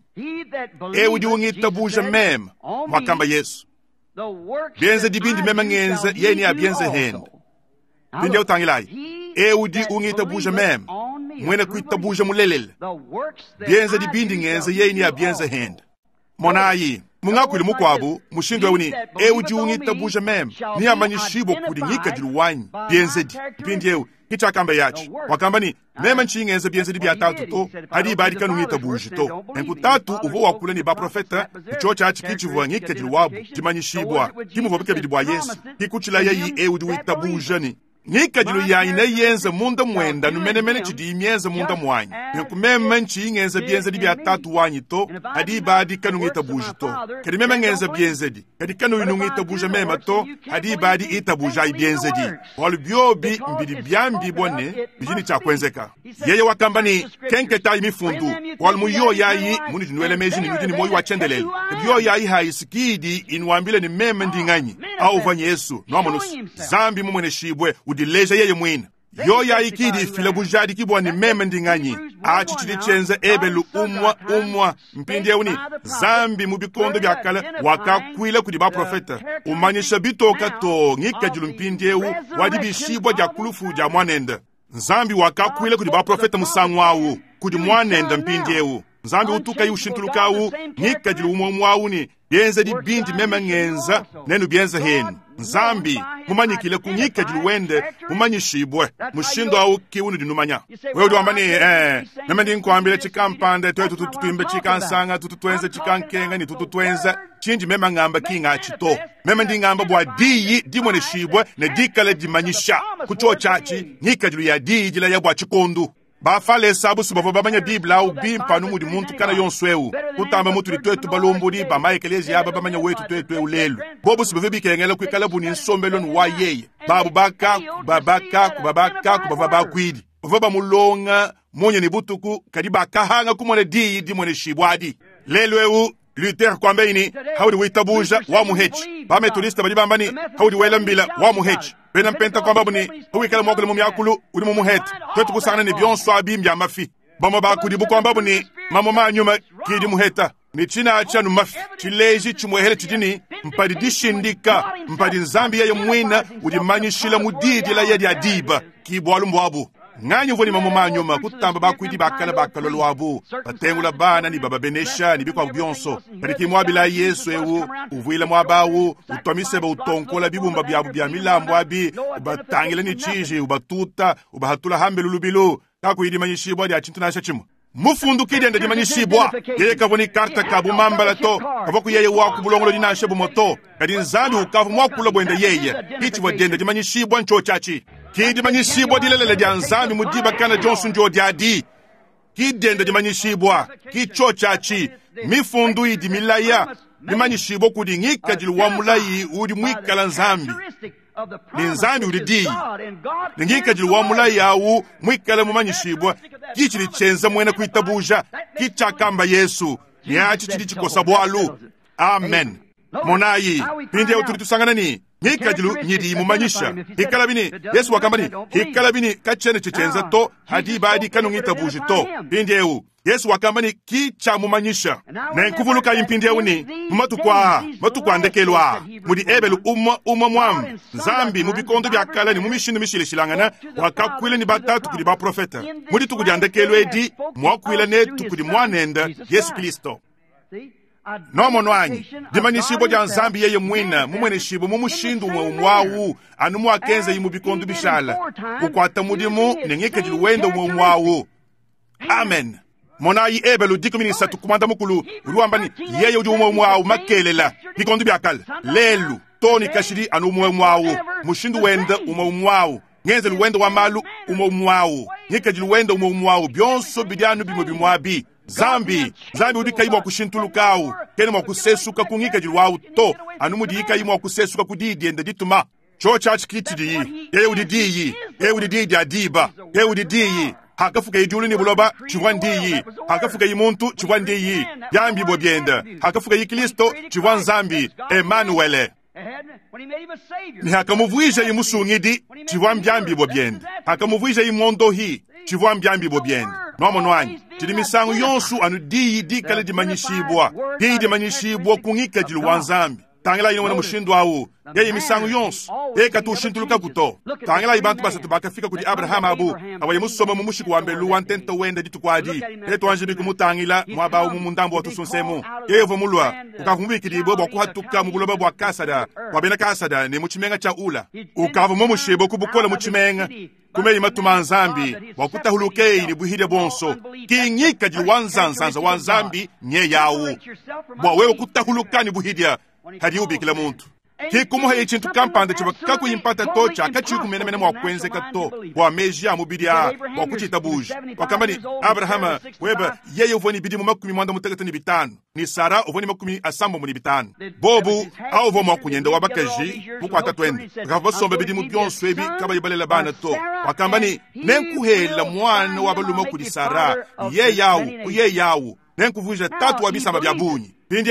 ewu di wungita buja mema mwakamba Yesu bienze dibindi mema ngenze yeni ya bienze hende bindi ya utangilai ewu di wungita buja mema mwene kuita buja mulelele bienze dibindi ngenze yeni ya bienze hende monayi mungakwili mukwabu mushindu uni ewu jiungita buja mem ni amanyishibo kudi ngika jiluwanyi bienzedi pindi ewu kichakamba yachi wakamba ni mema nchingenze bienzedi biatatu to hadi ibadi kanu ngita buji to enku tatu uvo wakula ni ba profeta ichocha achi kichivuwa ngika jiluwabu jimanyishibwa kimuvo bika bidi bwa Yesu kikuchila yayi ewu jiwita buja ni ngika jilu yayi na yenze munda mwenda numene mene chidi imienze munda mwanyi nku mema nchingenze bienzedi biatatu wanyi to hadi ibadi kanu ngita buji to kadi mema ngenze bienzedi kadi kanu inu ngita buja mema to hadi ibadi ita buja ibienzedi walu biobi mbidi biambi bwane bijini cha kwenzeka yeye wakamba ni kenke tayi mifundu walu muyo yayi muni jinuele mejini mujini moyu wachendelele biyo yayi haisikidi inuambile ni mema ndinganyi au vanye Yesu nomanusu zambi mumwene shibwe udileja yeye mwina yoya ikidi ifile bujadi kibwa ni meme ndinganyi achi chidi chenze ebelu umwa umwa mpindi euni zambi mubikondo byakala wakakwile kudi ba profeta umanyisha bitoka to ngika jilu mpindi eu wadi bishibwa jakulufu ja mwanenda zambi wakakwile kudi ba profeta musangwawu kudi mwanenda mpindi eu zambi utuka yushintulukawu ngika jilu umwa ni bienza di bindi meme ngenza nenu bienza henu Nzambi mumanyikile kunyika jiluwende mumanyishibwe mushindo au kiunu dinumanya wewe duambani eh meme ndinkwambile chikampande twe tututuimbe chikansanga tututwenze chikankenga ni tututwenza chinji meme ngamba kinga chito meme ndingamba bwa diyi dimone shibwe ne dikale dimanyisha kucho chachi nyika jilu ya diyi jila ya bwa chikondu bafale sabu subavo babanya bibla u bimpa numu di muntu kana yonsweu kutamba mutu di twetu balombudi ba maikelezi ya babanya wetu twetu ulelu bobu subavo bikengela kwikala buni nsombelo nuwa yeye babu baka babaka kubabaka kubaba kwidi baba mulonga monye ni butuku kadi bakahanga kumone di di mone shibwadi lelweu Luther kwambe ini hawdi witabuja wa muhechi ba metodista bali bambani hawdi welambila wa muhechi bena mpenta kwamba buni huwikala mwakule mumyakulu uli mumuheti twetu kusana ni byonso abimbi amafi bama bakudi bukwamba buni mama manyuma kidi muheta ni china acha numafi chileji chimwehele chidini mpadi dishindika mpadi nzambi ya mwina udimanyishila mudidi la yedi adiba kibwalu mbwabu ngani voni mama manyuma kutamba bakwidi bakala bakala lwabu batengula bana ni baba benesha ni bikwa byonso bariki mwabila Yesu ewu uvuila mwabawu utomiseba utonkola bibumba byabu bya milambo abi ubatangile ni chiji ubatuta ubahatula hambelu lubilo kakwidi manyishibwa ya chintuna shachimo mufundu kidi ende dimanyishibwa yeye kavoni karta kabu mambala to kavoku yeye waku bulongolo dinashe bumoto kadi nzambi ukavu mwakula bwende yeye ichi wadende dimanyishibwa ncho chachi kidi manyishibwa dilelele dia nzambi mudiba kana Johnson jo diadi kidende dimanyishibwa kicho chachi mifundu idi milaya dimanyishibwa kudi ngika jilu wa mulayi udi mwikala nzambi ni nzambi udi di ngika jilu wa mulayi awu mwikala mumanyishibwa kichili chenza mwena kuitabuja kichakamba Yesu ni achi chidi chikosa bwalu amen monayi pindi ya uturitu sanganani ngika jilu nyidi mumanyisha hikalabini Yesu wakambani hikalabini kachene chichenza to hadiba hadi kanu ngita buji to pindi ewu Yesu wakambani kicha mumanyisha na nkuvuluka impindi ewu ni mumatukwa matukwa ndekelwa mudi ebelu umma umma mwamu zambi mubikondo byakala ni mumishini mishile shilangana wakakwile ni batatu kudi ba profeta mudi tukudi andekelwa edi mwakwile ne tukudi mwanenda Yesu Kristo nomo nwanyi dimanyishibo ja nzambi yeye mwina mumwene shibo mumushindu mwe umwawu anu mwakenza yimu bikondu bishala ukwata mudimu nengeke jiluwenda mwe umwawu amen monayi ebelu dikuminisa tukumanda mukulu uruambani yeye udi umwe umwawu makelela bikondu byakala lelu toni kashiri anu umwe umwawu mushindu wenda umwe umwawu ngenze luwenda wa malu umwe umwawu ngeke jiluwenda umwe umwawu byonso bidyanu bimwe bimwabi zambi zambi udika imwa kushintulukawu kene mwa kusesuka kungika jiluwawu to anu mudika imwa kusesuka kudidi ende dituma cho chachi kitidi yeye udidiyi yeye udididi adiba yeye udidiyi hakafuka yijulu ni buloba chigwandiyi hakafuka yimuntu chigwandiyi yambi bobyenda hakafuka yikristo chigwanzambi Emmanuel ni hakamuvuisha yimusungidi chigwambyambi bobyenda hakamuvuisha yimondo hi chigwambyambi bobyenda nomo nwanyi chidi misangu yonsu anu diyi dikale dimanyishibwa diyi dimanyishibwa kungika jilu wanzambi tangela ino wana mushindu awu yeye misangu yonsu yeye katu ushintuluka kuto tangela ibantu basatu bakafika kudi Abraham abu awaye musoma mumushiku wambelu wantento wenda ditu kwa adi yeye tuanjini kumutangila mwabawu mumundambu watu sunsemu yeye vomulwa ukakumbikidi ibo wakuhatuka muguloba bwa kasada wabena kasada ni muchimenga cha ula ukavu mumushibo kubukola muchimenga kumeyi matuma nzambi wakutahulukei ni buhide bonso kingika jilu wanzanzanza wanzambi nye yawu bwa wewe kutahuluka ni buhidia hadi ubikila muntu kikumuha yichintu kampande chiba kaku impata tocha akachiku mene mene mwakwenze kato bwa meji ya mubidia wakuchita buji wakambani Abrahama weba yeye uvoni bidi mumakumi mwanda mutegata ni bitanu ni Sara uvoni makumi asambo muni bitanu bobu au uvo mwakunyenda wabakaji muku atatwende wakavosombe bidi mubyonso ebi kaba yibalela bana to wakambani nenkuhela mwana wabaluma kudi Sara ye yawu ye yawu nenkuvuja tatu wabisamba bya bunyi pindi ewu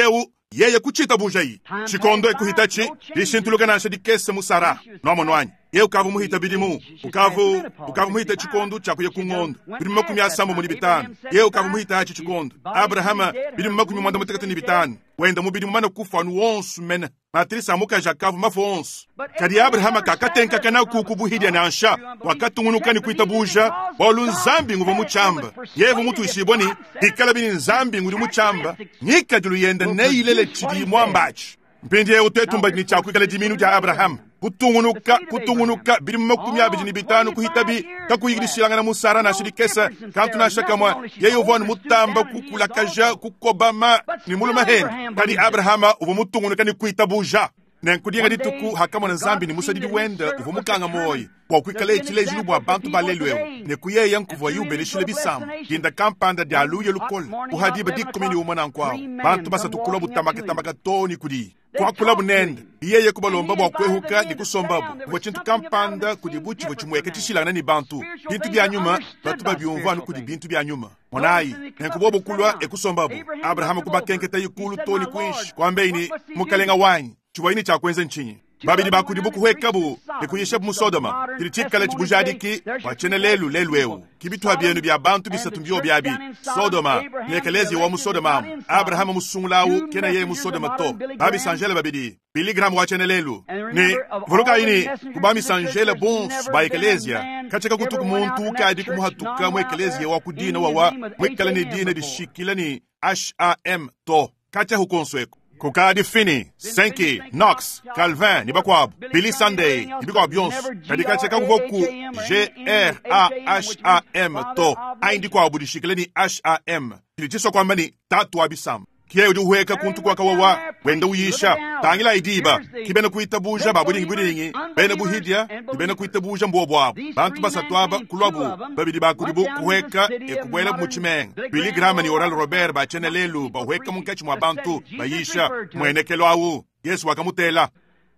yeye kuchita buja iyi chikondo ekuhitachi lixintulukanasha dikesa mu Sara nomo nwanyi ye ukavu muhita bidimu ukavu ukavu muhita chikondo chakuye kung'ondo bidimu makumi asambo muni bitanu ye ukavu muhita hachi chikondo Abrahama bidimu makumi mwanda mutekata ni bitanu wenda mu bidimu mana kufa nu wonsu mena matrisa muka jakavu mafo wonsu kadi Abrahama kakatenka kana kukubuhidya nansha wakatung'unuka ni kuita buja bolu nzambi nguva muchamba yevu mutu ishiboni ikala bini nzambi nguri muchamba nyika julu yenda neilele chidi mwambachi mpindi ye utetumba ni chaku ikala jiminu ja Abraham kutungunuka kutungunuka biri makumi abiri ni bitanu kuhitabi kakuyigirishilanga na musara na shirikesa kantu na shakamwa ye uvon mutamba kukula kaja kukobama ni muluma hen kadi Abrahama uvo mutungunuka ni kuita buja nenkudinga dituku hakama na nzambi ni musadidi wenda uvo mukanga moyi kwa kuikale chile jilu bwa bantu balelweo ne kuye yankuvo yubele shile bisamu kinda kampanda di aluye lukol uhadiba dikumini umana nkwao bantu basa tukulo butamake tamaka toni kudi kwa kulabu nenda iye kubalomba bwa kwehuka ni kusombabu uvo chintu kampanda kudi buchi vo chumweke chishilana ni bantu bintu bya nyuma batu babyumvanu kudi bintu bya nyuma monayi nenkubo bukulwa ekusombabu Abrahama kubakenketa yikulu toni kwinshi kwambeini mukalenga wanyi chiwaini chakwenze nchinyi babidi bakudi bukuhwekabu ekuyishabu mu Sodoma tilichikala chibujadiki wachene lelu lelweu kibitwa byenu bya bantu bisatu mbyo byabi Sodoma nekelezi wa mu Sodoma Abrahama musungulawu kena ye mu Sodoma to babi sanjele babidi biligram wachene lelu ni vuruka ini kubami sanjele bons ba ekelezia kacheka kutuku muntu kadi kumuhatuka mu ekelezia wa kudina wawa mwekala ni dina di shikila ni H A M to kacha hukonsweko kukadi Finney, Sankey, Knox, Calvin, nibakwab, Billy Sunday, nibakwab yonsu, kadika cheka kuvoku G R A H A M to, aindi kwa abudishikile ni H A M. Kilichiso kwamba ni tatu abisam. Kiye uduhueka kuntu kwa kawawa, wenda uyisha, tangila idiba, kibena kuita buja babudi hiburingi, bena buhidya, kibena kuita buja mbobwabu, bantu basatwaba kulabu, babidi bakuribu kuheka, ekubwela muchimeng. Billy Graham ni Oral Robert ba chene lelu, ba hueka munkechi mwa bantu, bayisha, mwenekelo awu, Yesu wakamutela.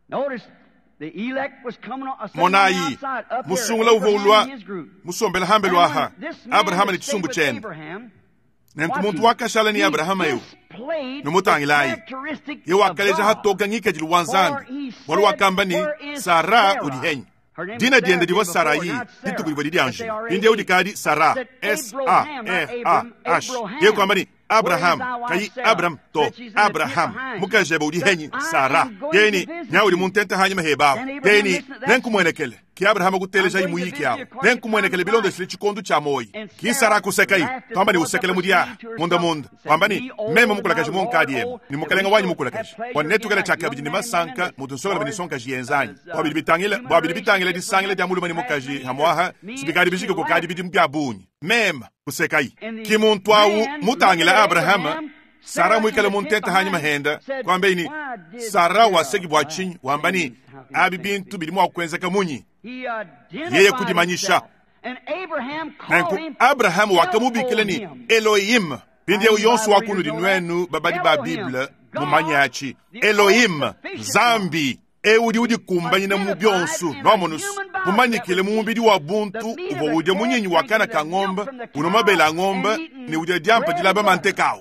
Monayi, musungula uvolwa, musombela hambelu aha, Abraham ni chisumbu chene. Nenkumuntu wakashala ni Abrahama yu numutangilai ye wakaleja hatoka ngika jilu wanzambi walu wakamba ni Sara udihenyi dina diende diwa Sara yi ditu kulibodi dianji indi udikadi Sara S A R A H ye kwamba ni Abraham kayi Abraham to Abraham mukajeba udihenyi Sara yeni nyaudi muntenta hanyuma hebao yeni nenkumwenekele ki Abraham guteleja yi muyiki yao nenkumwenekele bilondo shili chikondu cha moyi ki Sara kusekai kwamba ni usekele mudia munda munda kwamba ni mema mukulakaji monkadi yemu ni mukalenga wanyi mukulakaji wanetu kala chakabiji ni masanka mutunsola bini sonka jienzanyi wabili bitangile wabili bitangile di sangile di amulu mani mukaji hamwaha sibikadi bijike kukadi bidi mbya bunyi mema kusekai ki muntu awu mutangile Abrahama Sara mwikale muntenta hanyuma henda kwamba ini Sara wasegi bwachinyi wambani abi bintu bidi mwakwenza kamunyi yeye kudimanyisha nanku Abraham wakamubikile ni Elohim bindi uyonsu wakunu dinwenu babadi ba Biblia mumanyachi Elohim Zambi eudi udi kumbanyi na mubyonsu nomonus mumanyikile mumubidi wa buntu ubo udia munyinyi wakana ka ngomba unomabela ngomba ni udia diampa dilaba mantekao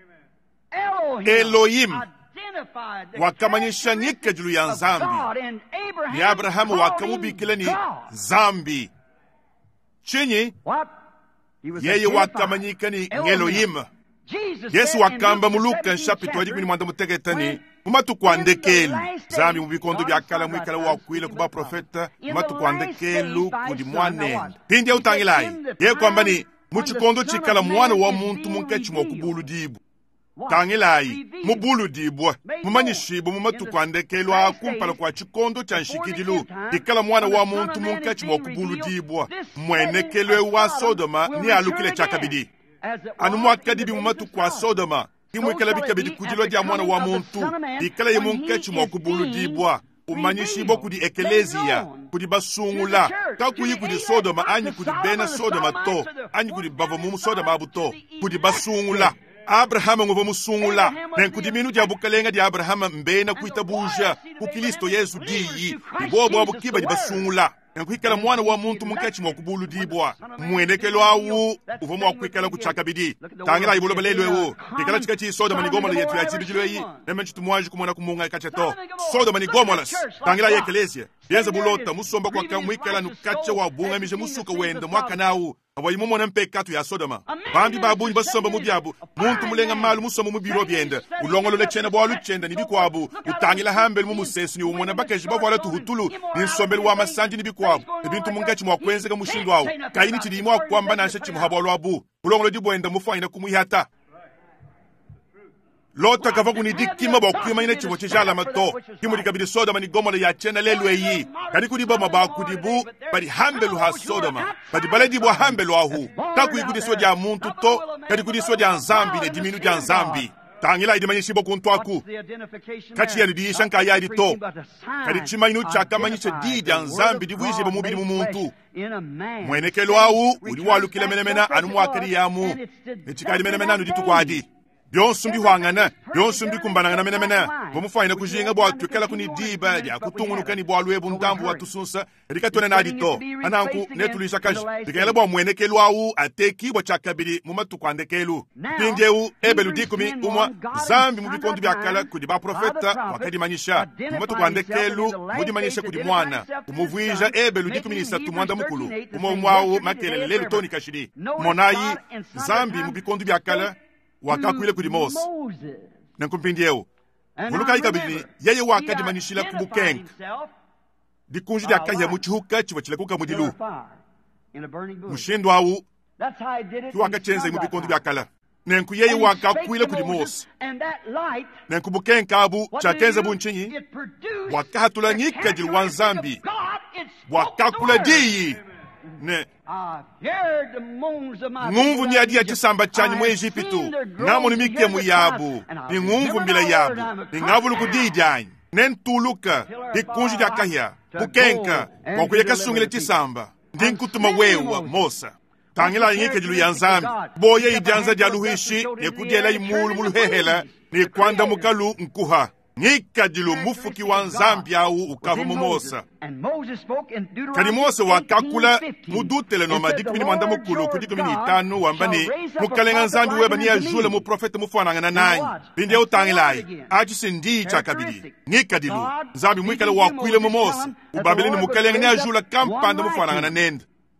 Elohim wakamanyisha nyika julu ya Zambi ni Abrahamu wakamubikile ni Zambi chinyi yeye wakamanyika ni Elohim Yesu wakamba muluka nshapito wadi kwini mwanda mutegetani mumatu kwandekelu Zambi mubikondo byakala mwikala wakwile kuba profeta mumatu kwandekelu kudi mwanenda pindi ya utangilai ye kwamba ni muchikondo chikala mwana wa muntu munkechi mwakubulu dibu tangilai mubulu dibwa mumanyishibu mumatu kwandekelu akumpala kwa chikondo cha nshikidilu ikala mwana wa muntu munkechi mwakubulu dibwa mwenekelwe wa Sodoma ni alukile chakabidi anu mwakadibi mumatu kwa Sodoma kimwikala bikabidi kudilwa dia mwana wa muntu ikala ye munkechi mwakubulu dibwa umanyishibo kudi ekelezia kudi basungula kakuyi kudi Sodoma anyi kudi bena Sodoma to anyi kudi bavo mumu Sodoma abuto kudi basungula Abraham nguva musungula nenkudi minu dia bukalenga dia Abraham mbena kuita buja kukilisto Yesu diyi ibobo abukiba di basungula nkuikala mwana wa muntu munkechi mwakubulu dibwa mwenekelo awu uvo mwakwikala kuchakabidi tangira ibolo balelwewo ikala chika chi Sodoma ni Gomora yetu yachibijilweyi nemenchi tumwaji kumona kumunga ikacheto Sodoma ni Gomora tangira ye eklesia yenza bulota musomba kwa kamwikala nukache wa bunga mije musuka wenda mwaka nawu abayimumo na mpekatu ya Sodoma bambi babunyi basomba mubyabu muntu mulenga malu musomba mubiro byenda ulongolo lechena bwa luchenda nibikwabu utangila hambele mumusesi ni umona bakeji bavala tuhutulu ni nsombele wa masanji nibikwabu ebintu mungachi mwakwenze ka mushindu wawu kaini chidi mwa kwamba nashe chimuhabo lwabu ulongolo dibwenda mufanyina kumuyata lota kava kunidikima bakwima ine chivo chijala mato kimu dikabidi Sodoma ni Gomora ya chena lelweyi kadi kudiba mabakudibu badi hambelu ha Sodoma badi baledibu hambelu ahu taku ikudiswa dia muntu to kadi kudiswa dia nzambi ne diminu dia nzambi tangila idimanyishibo kuntwaku kachi ya nidiyisha nka ya edito kadi chima inu chaka manyishe di dia nzambi divuishi ba mubili mumuntu mwenekelo ahu udiwalu kila menemena anu mwakari yamu nechikadi menemena anu ditu kwa adi byonsu mbihwangana byonsu mbikumbanangana menemena bomufanyina kujinga bwa twekala kuni diba ya kutunguluka ni bwa lwebu ndambu watusunsa rikatone na adito ananku netulisha kaji dikela bwa mwenekelu awu ateki bwa chakabiri mumatukwandekelu pinjeu ebelu dikumi umwa zambi mubikondu byakala kudi ba profeta wakadimanyisha mumatukwandekelu mudimanyisha kudi mwana umuvwija ebelu dikumi nisatu mwanda mukulu umwa umwawu makelele lelu toni kashidi monayi zambi mubikondu byakala wakakwile kudi Mose nankumpindieu muluka ikabili yeye wakadimanishila kubukenga dikunji dia kahya muchihuka chiwa chilekuka mudilu mushindu awu kiwakachenza imubikondu byakala nenku yeye wakakwile kudi Mose nenkubukenga abu chakenza bunchinyi wakahatula ngika jilu wanzambi wakakula diyi ne ngumvu ni adia chisamba chanyi mwe Ejipitu namu ni mike mu yabu ni ngumvu mbila yabu ni ngavulu kudidanyi nentuluka di kunji dia kahya kukenka kwa kuyeka sungile chisamba ndi nkutuma wewa Mosa tangila ngike jilu ya nzambi boye idanza dia luhishi ni kudiela imulu muluhehela ni kwanda mukalu nkuha ngika jilu mufuki wa nzambi au ukavu mumosa kadi Mose wakakula mudutele no madikumi ni mwanda mukulu kudikumi ni itanu wambani mukalenga nzambi weba ni ajule mu profeta mufuanangana nanyi binde utangilai achisi ndi chakabili ngika dilu nzambi mwikale wakwile mu Mose ubabili ni mukalenga ni ajula kampanda mufuanangana nenda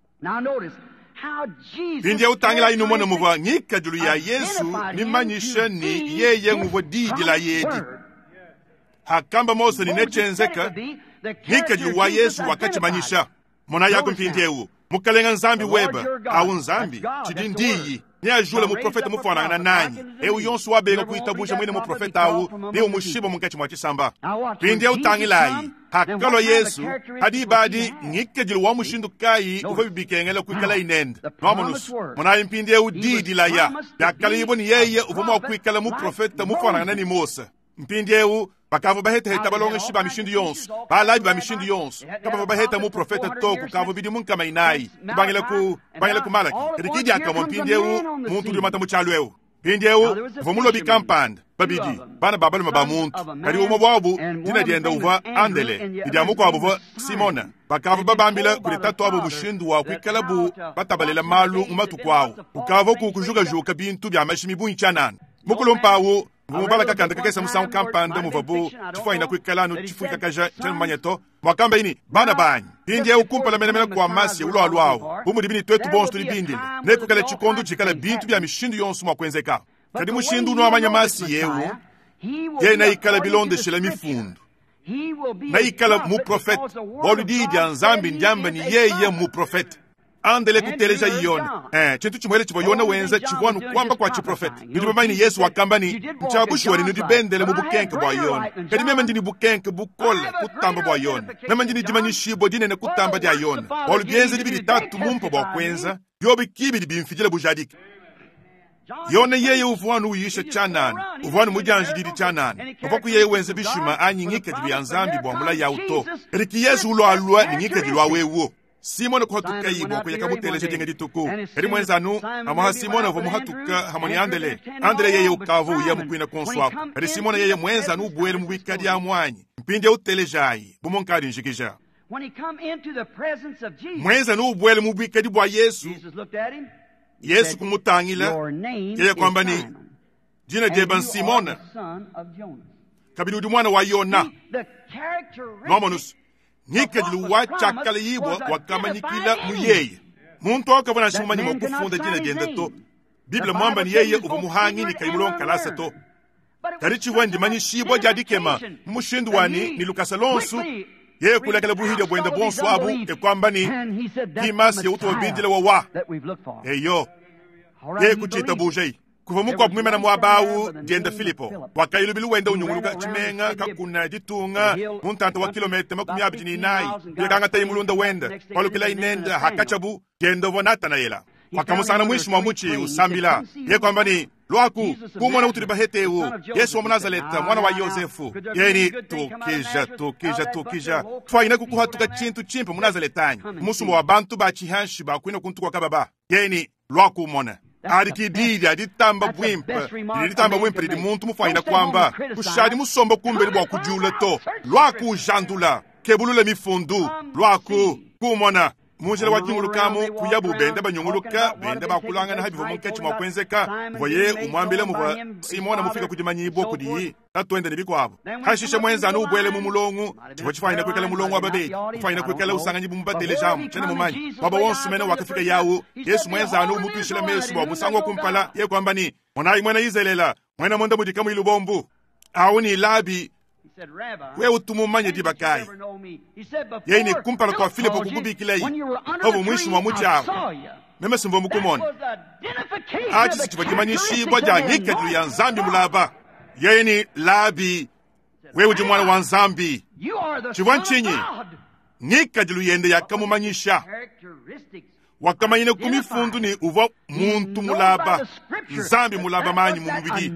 binde utangilai inumona muva ngika dilu ya Yesu ni manyisha ni yeye nguvo didi la yedi hakamba Mose ni nechenzeka ngika jilu wa Yesu wakachimanyisha mona yako mpindewu mukalenga nzambi weba au nzambi chidindiyi ni ajule mu profeta mufuanangana nanyi ewu yonsu wabenga kuitabusha mwine mu profeta au ni umushibo munkachi mwachisamba pinde utangilai hakalo Yesu hadibadi ngika jilu wa mushindu kai uvabibikengela kuikala inenda nomonus mona mpinde udidi la ya yakala ibo ni yeye uvoma kuikala mu profeta mufuanangana ni Mose mpindewu bakava baheta heta balonga shiba mishindu yonsu balabi ba mishindu yonsu kaba baheta mu profeta toku kava bidi munka mainai bangela ku bangela ku malaki edikidi akamo mpindewu muntu di mata muchalwewu pindewu vomulo bi kampand babidi bana babalu mabamuntu kadi umo bwabu dina dienda uva andele idi amuko abuva Simona bakava babambila kuri tatu abo mushindu wa kwikala bu batabalela malu umatu kwawo ukava ku kujuga joka bintu bya mashimi bunchanan mukulombawo mubala kakanda kakesa musangu kampanda muvabu chifuaina kuikalano chifuika kaja chanmanyeto mwakamba ini bana banyi hindi ya ukumpala menemena kwa masi ya ulo aluao umu dibini twetu bonsu tulibindile neku kala chikondu chikala bintu bya mishindu yonsu mwakwenzeka kadi mushindu uno amanya masi yewu ye na ikala bilonde shila mifundu na ikala mu profet bolu didi ya nzambi njamba ni yeye mu profet andele kuteleja iyona eh chintu chimwele chivoyona wenza chivwanu kwamba kwa chiprofeti ndi bamaini Yesu wakamba ni mchabushwani ndi bendele mu bukenke bwa yona kadi mema ndini bukenke bukola kutamba bwa yona mema ndini dimanyishibo dinene kutamba dia yona olu bienze libidi tatu mumpa bwa kwenza yobi kibidi bimfijile bujadiki yona yeye uvwanu uyisha chanani uvwanu mujanji didi chanani uvaku yeye wenze bishima anyi ngike dibi anzambi bwa mula ya uto eriki Yesu ulo alua ni ngike dilwa wewo Simona kwa tuka yibo kwa yaka muteleje dinga dituku eri mwenzanu amaha Simona uva muhatuka hamoni andele andele yeye ukavu ya mkwina konswaku eri Simona yeye mwenzanu ubuwele mwikadi ya mwanyi mpindi ya utelejai bumonkadi njikija when he come into the presence of Jesus, mwenza n'ubwele mu bwikedi bwa Yesu. Jesus looked at him. Yesu kumutangila yeye kwamba ni jina jeba Simona kabili udi mwana wa Yona. Nomonus nikedilu wachakala yibwa wakamanyikila muyeye muntu okabona nshimumani mokufunda jina jenda to Biblia mwamba ni yeye uva muhangi ni kaimulon kalasa to karichi wendi mani shibwa jadikema mushindu wani ni Lucas Alonso yeye kulekele buhide bwenda bonso abu e kwamba ni kimasi ya utu wabindile wawa eyo yeye kuchita bujei kuva mukwa mwime na mwabawu jenda Filipo wakailubilu wenda unyunguluka chimenga kakuna jitunga muntanta wa kilomita makumi abiti ni nai yekanga tayi mulunda wenda walukila inenda hakachabu jenda vonata na yela wakamusana mwishu mwamuchi usambila ye kwamba ni lwaku kumwana utuli bahetewu Yesu wa Munazaleta mwana wa Yosefu yeni tukija tukija tukija twaina kukuhatuka chintu chimpa Munazaletani musumo wa bantu bachihanshi bakwina kuntukwa kababa yeni lwaku mona adikididi aditamba bwimpa aditamba bwimpa lidi muntu mufaina kwamba kushadi musombo kumbeli bwa kujula to lwaku jandula kebulule mifundu lwaku kumona munjele wakingulukamu kuyabu benda banyunguluka benda bakulanga na habivo munkechi mwakwenzeka voye umwambile muva Simona mufika kujimanyibo kudiyi tatuende nibikwabo hashisha mwenza n'ubwele mu mulongu chivo chifahina kwekele mulongu wababedi ufahina kwekele usanganyibu mubatele jamu chene mumanyi baba wonsu mene wakafika yawu Yesu mwenza n'umutwishile mesu wa musango kumpala ye kwamba ni mwanayi mwena izelela mwena mwenda mudikamu ilubombu awu ni labi we utumumanye dibakai yeni kumpala kwa Filipo kukubikilei hobo mwishu mwa muchawo meme simvo mukumona achi sichivajimanyishibwa ja ngikadru ya nzambi mulaba yeni labi we uji mwana wa nzambi chivwa nchinyi ngikadru yende yakamumanyisha wakamanyine kumifundu ni uva muntu mulaba nzambi mulaba manyi mumubidi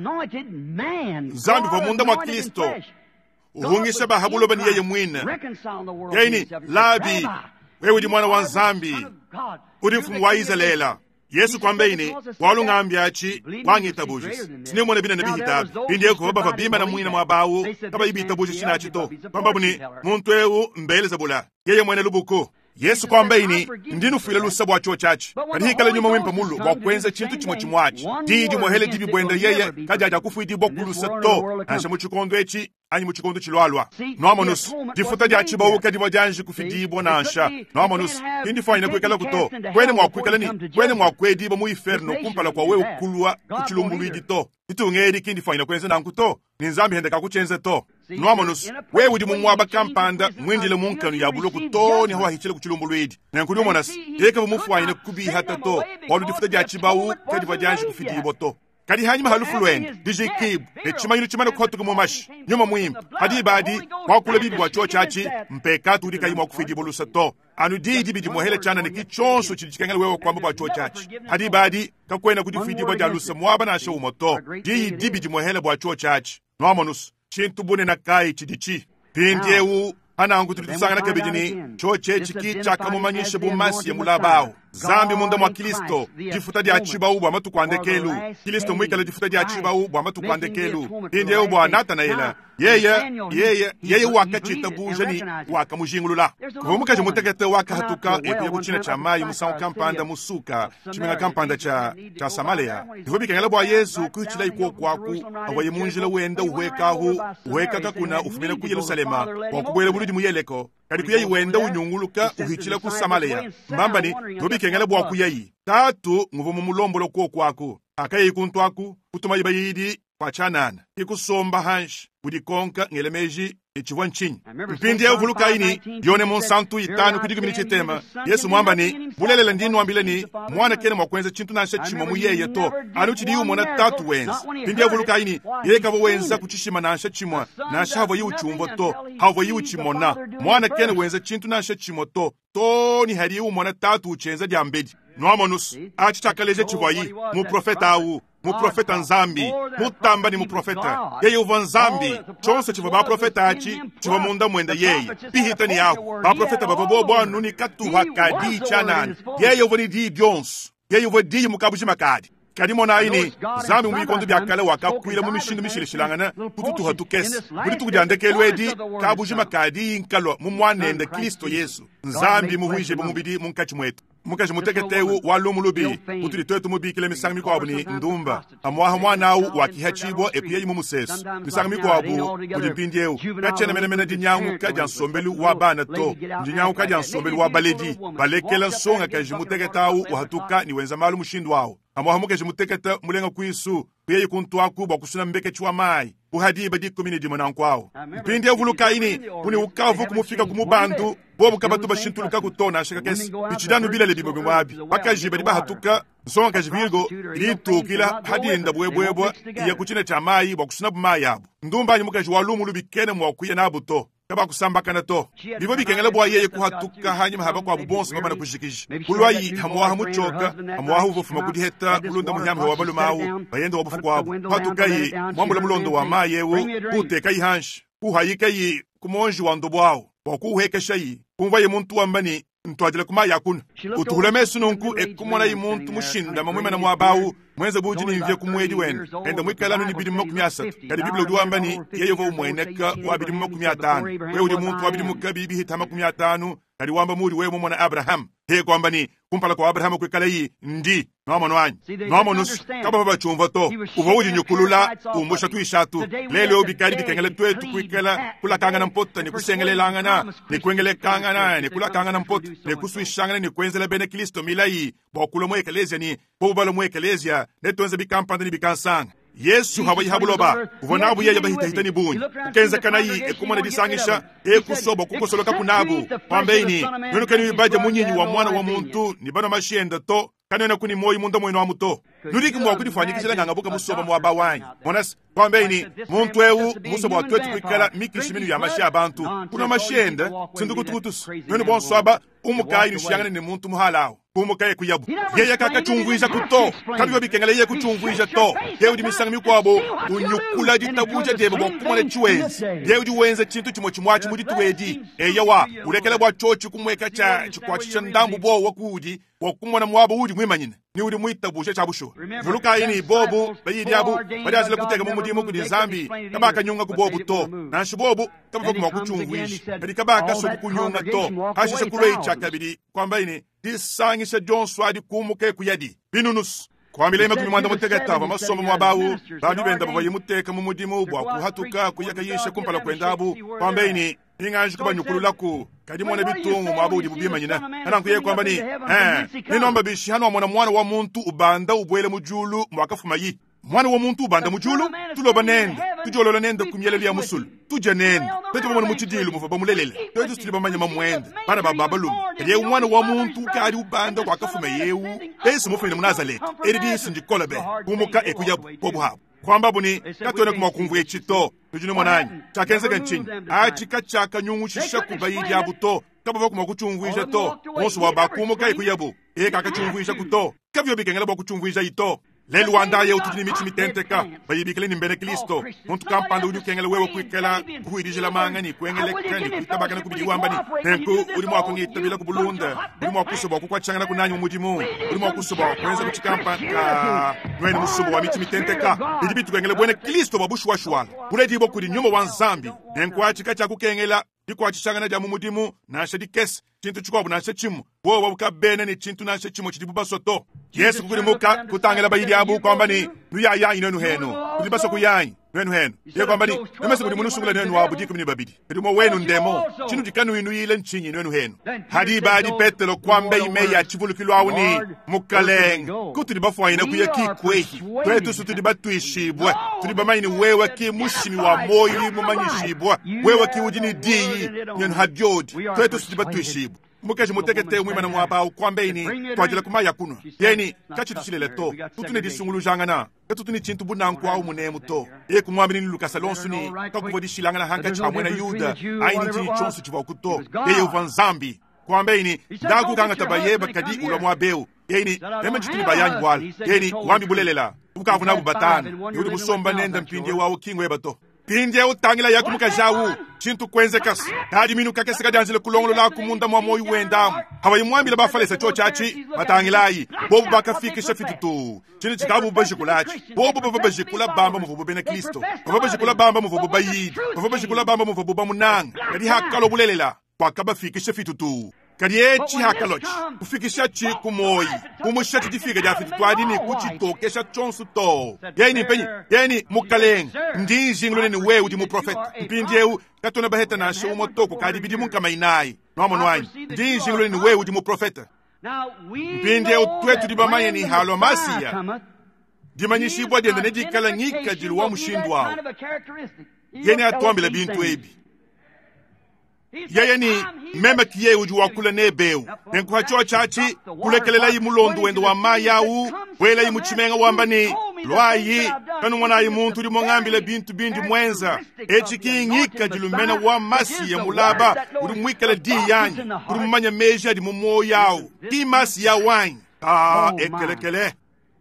nzambi va munda mwa Kristo uhungisha bahabulo bani yeye mwina yeni labi wewe udi mwana wa nzambi udi mfumu wa Izalela Yesu kwambeini walungambyachi wangita bujis sine mwone bina nabihitabi indi yeko baba fabima na mwina mwabawu kaba ibita bujis chinachito kwambabu ni muntu ewu mbele zabula yeye mwene lubuko Yesu kwambeini ndinu fuile lusabu wacho chachi kadihikala nyuma wimpa mulu wakwenza chintu chimo chimwachi didi mohele dibi bwenda yeye kajaja kufu idi bokulusa to ansha muchikondo echi anyi muchikondo chilwalwa noamonus difuta jachi bawuka dibo janji kufidibo na ansha noamonus indi faina kwekala kuto kwene mwakwekala ni kwene mwakwedi bo muiferno kumpala kwa wewe kulwa kuchilumbulu idi to itungeri kindi faina kwenza nankuto ninzambi hende kakuchenze to noamonus wewe udi mumwaba kampanda mwindile munkanu ya buloku to ni hawa hichile kuchilumbulu idi nenkudi monas eka bumufu waine kubi hata to walu difuta jachi bawu kadibo janji kufidibo to kadi hanyuma halufu lwende D J Kib ne chimanyu chimano khotuka mumashi nyuma muimpa hadi badi wakula bibi wacho chachi mpeka tudi kayima kufidi bolusa to anu didi bidi mohele chana ne kichonso chilichikangala wewe kwamba wacho chachi hadi badi kakwena kuti fidi bodi alusa mwaba na asha umoto didi dibidi mohele wacho chachi noamonus chintu bune na kai chidichi pindiewu anangu tulitusangana kabidini choche chiki chaka mumanyishe bumasi ya mulabao zambi munda mwa Kristo difuta dia chiba ubu amatu kwandekelu Kristo mwikala difuta dia chiba ubu amatu kwandekelu indi ubu anata na ila yeye yeye yeye waka chita bujani waka mujingulula kumuka jumutekete waka hatuka epiya kuchina cha mayi musawu kampanda musuka chimenga kampanda cha cha Samaria difubi kengela bwa Yesu kuchila iko kwaku awaye munjila wenda uwekahu uweka kakuna ufumina ku Yerusalema wakubwele buludi muyeleko kadi kuyayi wenda unyunguluka uhichila ku Samaria mbamba ni dobi kengela bwa kuyayi tatu nguvu mumulombolo kwa kwaku akayi kuntwaku kutuma yibayidi kwa chanana ikusomba hanshi budikonka ngelemeji ichivwa nchinyi mpindi ya uvuluka ini yone monsantu itanu kudigu mini chitema Yesu mwamba ni bulelela ndinu wambile ni mwana kene mwakwenza chintu nansha chimo muyeye to anu chidi yu mwana tatu wenza mpindi ya uvuluka ini yeka wenza kuchishima nansha chimwa nansha havo yu chumbo to havo yu chimona mwana kene wenza chintu nansha chimo to to ni hari yu mwana tatu uchenza diambedi noamonus achitakaleje chivayi mu profeta awu mu profeta nzambi mutamba ni mu profeta yeye uva nzambi chonse chiva ba profeta achi chiva munda mwenda yeye pihita ni yahu ba profeta baba bobo anu ni katuha kadi chanani yeye uva ni di dions yeye uva di mukabuji makadi kadimona ini zambi mubikondo byakale wakakwira mu mishindu mishilishilangana kututu hatukesi buri tukujandekelwedi kabujima kadi inkalo mu mwanende Kristo Yesu nzambi muhuje mumubidi munkachi mwetu mukaje muteketewu walumulubi utuli twetu mubikile misanga mikwabuni ndumba amwaha mwanawu wakihachibo ekuyeyi mumusesu misanga mikwabu kudimpindiewu kachene mene mene dinyangu kaja nsombelu wa bana to dinyangu kaja nsombelu wa baledi balekela nsonga kaje muteketawu wahatuka ni wenza malu mushindu wawo amwaha mukaje muteketa mulenga kuisu kuyeyi kuntwaku bakusuna mbeke chwa mai uhadiba dikumini dimonankwao mpindie vuluka ini kuni ukavu kumufika kumubandu bobu kabatu bashintuluka kutona shaka kesi ichidanu bila lebimo bimwabi bakajiba diba hatuka nsonga kajibilgo ilitukila hadinda bwebwebwa iya kuchine cha mai bakusuna bumai yabo ndumba nyimukaji walumulu bikene mwakuya nabuto kaba kusambakana to bibo bikengele bwa yeye kuhatuka hanyuma haba kwa bubonse babana kushikije kulwayi hamwaha muchoka hamwaha ubufuma kudiheta kulunda munyamhe wa balumawu bayende wabufu kwabo hatuka yi mwamula mulondo wa mayewo kuteka yihanshi kuhayika yi kumonji wa ndobwawo wakuhekesha yi kumva ye muntu wambani ntwajile kuma yakuna utuhuleme sununku ekumona yi muntu mushinda mamwema na mwabawu mwenze buji ni mvye kumwedi wenu enda mwikalanu ni bidi mmoku miasatu kadi biblo duwambani yeyovo umweneka wa bidi mmoku miatanu we uli muntu wa bidi mmoku bibi hitama kumiatanu kadi wamba muri we mumona Abraham he kwambani kumpala kwa Abraham kwekala yi ndi nomono wanyi nomonus kaba baba chumva to uva uji nyukulula umbosha tuishatu lele obikari bikengele twetu kwikala kula kangana mpota ni kusengele langana ni kwengele kangana ni kula kangana mpota ni kusuishangana ni kwenzele bene Kristo milayi bakulo mwe ekelezia ni bobalo mwe ekelezia netonze bikampanda ni bikansanga Yesu hawayi habuloba uvonabu yeye bahita ni bunyi kenza kanayi ekumona disangisha ekusoba kukosoloka kunabu pambeini nenu kenu ibaje munyinyi wa mwana wa muntu ni bana mashenda to kanena kuni moyi mundo mwino wa muto nuriki mwa kudifanyikisha ngangabuka musoba mwa bawanyi monas pambeini muntu ewu musoba wa twetu kwikala mikishiminu ya mashi abantu kuna mashenda sindukutukutus nenu bonswaba umukayi nishiyangane ni muntu muhalawo kumukaye kuyabu yeye kakachungwisha kuto kabiyo bikengele yeye kuchungwisha to yeye udimisanga mikwabo unyukula ditabuja debo bokumone chiwenzi yeye udiwenze chintu chimo chimwachi mudituwedi eyawa ulekele bwa chochi kumweka cha chikwachicha ndambu bo wakudi wakumona mwabo udi mwimanyine ni udi mwitabusha chabusho vuluka ini bobu bayidi abu badazile kutega mumudimu kudi zambi kabaka nyunga kubobu to nanshi bobu kabaka kuma kuchungwisha kadi kabaka sobu kunyunga to hashisha kulwe chakabidi kwamba ini disangisha John swadi kumuke kuyadi binunus kwambile ima kumwanda mutegeta bamasomo mwabawu bandu benda babaye muteka mu mudimu bwa kuhatuka kuyakayisha kumpala kwendabu kwambe ini inganji kubanyukululaku kadi mwana bitungu mwabudi bubimanyina anankuye kwamba ni eh ninomba bishi hano mwana mwana wa muntu ubanda ubwele mujulu mwakafuma yi mwana wa muntu ubanda mujulu tuloba nende tujolola nende kumyelele ya musulu tuje nende peto mwana muchidilu muva bamulelele peto tuliba manya mamwende bana baba lumu ye mwana wa muntu kadi ubanda kwakafuma yewu esi mufene munazaleti eridi sinjikola be kumuka ekuyabu kobuhabu kwamba buni katone kuma kumvuye chito tujune mwananyi chakenze ganchinyi achika chaka nyungu shisha kubayidi abuto kababa kuma kuchungwisha to onso wabakumuka ekuyabu eka akachungwisha kuto kabyo bikengela bwa kuchungwisha ito lelu wandaye ututini michi mitenteka bayibikele ni mbene Kristo muntu kampanda udi ukengele wewe kwikela kuhuidijila mangani kuengele kandi kuitabakana kubidi wambani tenku udi mwako ngitabila kubulunda udi mwako kusoba kukwachangana kunanyi umudimu udi mwako kusoba kwenza kuchikampanda nwene musubo wa michi mitenteka idibitu kwengele bwene Kristo babushu wa shuwala buledi ibo kudi nyuma wanzambi tenku achika cha kukengela dikwachishangana jamu mudimu nashe dikesi chintu chikwabu nashe chimu wo wabuka bene ni chintu nashe chimu chidibuba soto Yesu kukuri muka kutangela bayidi abu kwamba ni nuyaya inenu henu kutibasa kuyayi nenu henu ye kwamba ni numese budi munusungula nenu wabu diku mini babidi edimo wenu ndemo chinu jikanu inu ile nchinyi nenu henu hadi badi petelo kwamba imeya chivulukilo awuni mukaleng kutibafwa ina kuya kikwehi twetu su tudibatuishibwa tudibamaini wewe ki mushimi wa moyo mumanyishibwa wewe ki ujini diyi nenu hadiodi twetu su tudibatuishibwa mukeje mutekete umwima na mwaba ukwambe ini twajila kumaya kuno yeni kachi tuchilele to tutune disungulu jangana tutune chintu bunankwa umunemu to ye kumwamini Lucas Alonso ni kakuvodi shilangana hankachi amwena Yuda aini chini chonsu chiva kuto ye uvanzambi kwambe ini ndaku kanga tabayeba kadi ulamwa beu yeni eme chituni bayanyi wala yeni wambi bulelela ukavuna bubatana yudi musomba nenda mpindie wawo kingwe bato pindie utangila yakumuka jawu chintu kwenzekas kadi minu kakese kadanzile kulongolo la kumunda mwa moyo wendamu hawayimwambile bafalesa cho chachi matangilayi bobu bakafikisha fitutu chini chikabu bajikulachi bobu baba bajikula bamba muvubu bene Kristo baba bajikula bamba muvubu bayidi baba bajikula bamba muvubu bamunanga kadi hakalo bulelela kwakaba fikisha fitutu kadi echi hakalochi kufikisha chi kumoyi kumusha chitifika ja fitutu adini kuchitokesha chonsu to yeni penyi yeni mukaleng ndi jinglo ni wewe di mu profeta mpindieu katona baheta na show motoko kadi bidi munka mainai no amonwani ndi jinglo ni wewe di mu profeta mpindieu twetu di bamaye ni halo masia dimanyishibwa dende ne dikala ngika jilwa mushindwa yeni atombele bintu ebi yeye ni meme kiye ujuwa kule nebeu nenkuha cho chachi kulekelela imulondo wendo wa mayawu wela imuchimenga wambani lwayi kanu mwana imuntu limo ngambile bintu bindi mwenza echi kingika jilumena wa masi ya mulaba uri mwikele di yanyi uri mmanya meja di mumo yawu di masi ya wanyi ah ekelekele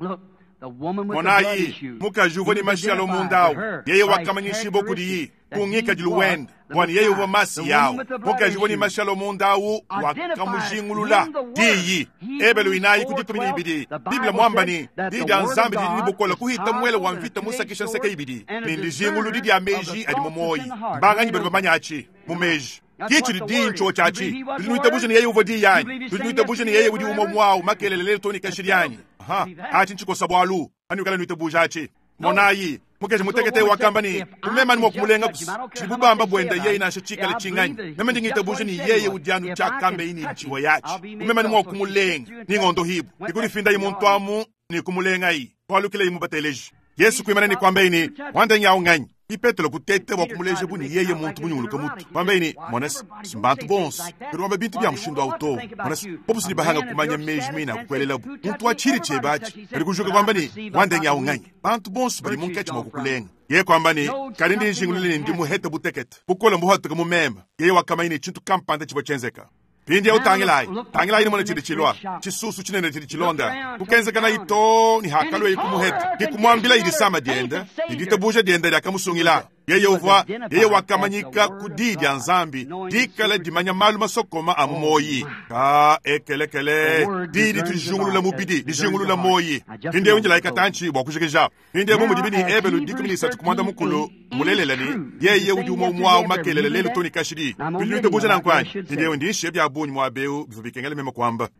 monayi muka juvo ni mashalo mundawu yeye wakamanyishibo kudiyi kungika jiluwenda wani yeye uva masi yawo muka jivoni mashalo mundawu wakamujingulula diyi ebelu inayi kuditumini ibidi biblia mwambani didi anzambi didi nibokola kuhita mwele wamvita musakisha nseka ibidi nindi jingulu didi ameji adi mumoyi mbanganyi badu bamanyachi mumeji kichi di di ncho chachi didi nuitabuje ni yeye uva di yanyi didi nuitabuje ni yeye udi umomwawu makelele lele toni kashiriyanyi aha achi nchiko sabwalu ani ukala nuitabuje achi monayi mukeje mutekete wakambani umema ni mokumulenga chibubamba bwenda yeye nasho chikale chinganyi namendi ngitabuje ni yeye udianu chakambe ini nchiwa yachi umema ni mokumulenga ni ngondo hibu ikuri finda imuntu amu ni kumulenga yi walukile imubateleji Yesu kuimana ni kwamba ini wanda nyao nganyi ipetelo kutete wakumuleje buni yeye muntu munyuluka mutu kwamba ini monas simbantu bons pero wamba bintu bya mushindo auto monas popo sini bahanga kumanya mejmina kukwelela muntu wachiri chebachi pero kujuka kwamba ni wanda nyao nganyi bantu bons bali munkechi mokukulenga ye kwamba ni kalindi njingulile ndi muhete butekete bukola mbuhote kumumema yeye wakama ini chintu kampanda chibo chenzeka pindi au tangilai tangilai ni mwana chidi chilwa chisusu chinene chidi chilonda kukenze kana ito ni hakalwe ikumuheta ikumwambila ili sama dienda idite buja dienda ya kamusungila yeye uva yeye wakamanyika kudidi anzambi dikala dimanya maluma sokoma amumoyi ka ekelekele didi tujungulu la mubidi dijungulu la moyi pindi unjila ikatanchi wakushikija pindi mumu dibini ebelu dikumilisa tukumanda mukulu mulelelani yeye udi umomwa makelele lelo toni kashidi pindi ute buja nankwani pindi undi shebi abunyi mwabeu bifubikengele mema kwamba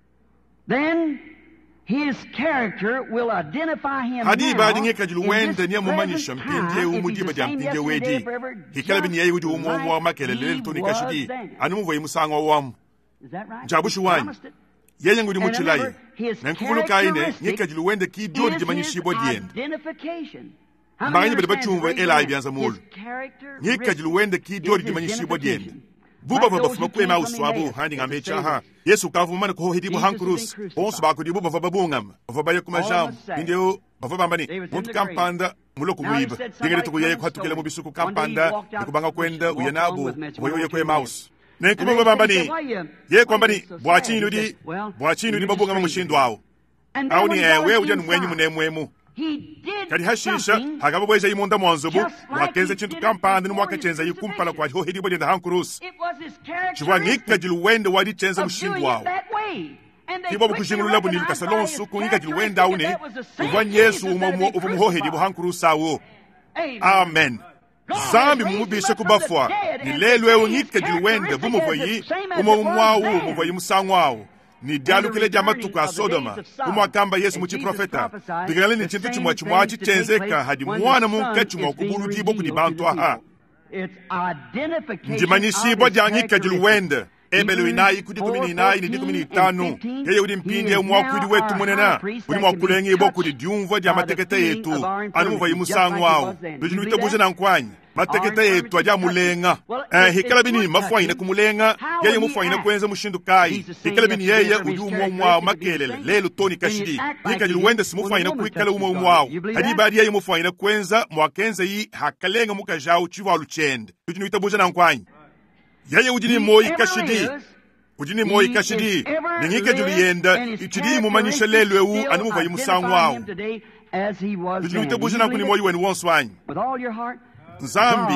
then his character will identify him hadi ba dinge now kajilu wende ni mumanyisha mpinde umudiba dia mpinde wedi hikala bin yeyi udi umomwa makelele lelo toni kashidi anumuvo yimusango wam Is that right? Jabushi wani. Promised it. yeye ngudi And muchilayi remember, his nankuvuluka ine characteristic nyekajilu wende kidoni is dimanyishibo his dienda identification. How Mbanyi many bade understand bachumva the ela way ibyanza his mulu characteristic nyekajilu wende kidoni is his dimanyishibo dienda identification? buba Like baba those fuma who kwema came from uswabu Emmaus handi at the ngamecha Savior. ha Yesu kavumana ko hidibo Jesus hankurus has been crucified. onsu bakudi buba baba bungam baba baye kumajam All must indeo baba bambani They was in muntu the grave. kampanda muloku Now he mwiba said somebody dingere tukuye come kwatukele and mu bisuku stole him. One day he kampanda walked out nikubanga the bush kwenda and walked uyenabo along with me. It's one woyoye or two kwe men. mouse And they nekuba said, bambani "Why you- ye why kwambani you so sad?" bwachinu He di said, "Well, bwachinu you're di just babunga mu crazy." mushindo awo And then awo when ni he got ewe into uja ni mwenyu inside, munemwemu he did kadi hashisha something hagaba bweja imonda mwanzobu just like mwakenze he chintu did kampanda ni before mwakachenza his yikumpala kwa crucifixion. ho hidibo denda hankurus It was his chibwa characteristic ngikajilu wende wadi chenza of mushindo doing wawo it that way. And they kibo quickly bukushingulula bunili recognized by kasalonsu his kungikajilu wenda characteristic aune that that was the same uva Jesus Yesu that had umo been umuhohe dibo crucified. hankurus awo Amen. amen zambi mumubishe kubafwa nilelwe ungikajilu wende bumuvoyi umo umwawu umuvoyi musangwawo ni dialukile dia matuku a Sodoma umwakamba Yesu muchi profeta digali ni chintu chimwa chimwa chichenzeka hadi mwana munke chimwa kubulu dibo kudi bantu aha It's identification ndimanyishibo of his diangika jiluwende characteristic. ebelu inayi kudi kumini inayi ni dikumini itanu yeye udi mpindi ya umwakudi wetu mwenena udi mwakulengi ibo kudi diumva dia matekete yetu anumuva yimusangu wawo bijinuite buje na nkwanyi matekete yetu aja mulenga eh hikala bini mafwanyine kumulenga yeye mufwanyine kwenze mushindu kai hikala bini yeye udi umwa umwa makelele lelo toni kashidi hikajilu wende simufwanyine kuhikala umwa umwawo hadi badi yeye mufwanyine kwenza mwakenze yi hakalenga mukajau chiva luchende bijinuite buje na nkwanyi yeye ujini moyi kashidi ujini moyi kashidi ningike juliyenda ichidi mumanyisha lelwe u animuva yimusangu wawo bijinuite buje na nkuni moyi weni wonsu wanyi With all your heart, nzambi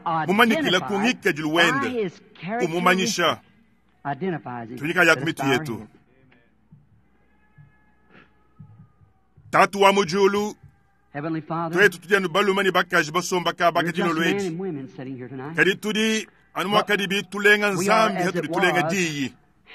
mumanyikila kung'ike juluwende umumanyisha tunyika yaku mitu yetu tatu wa mujulu twetu tujenu balumani bakaji basomba ka bakajino lweji kadi tudi anu wakadi bi tulenga nzambi hatu tulenga diyi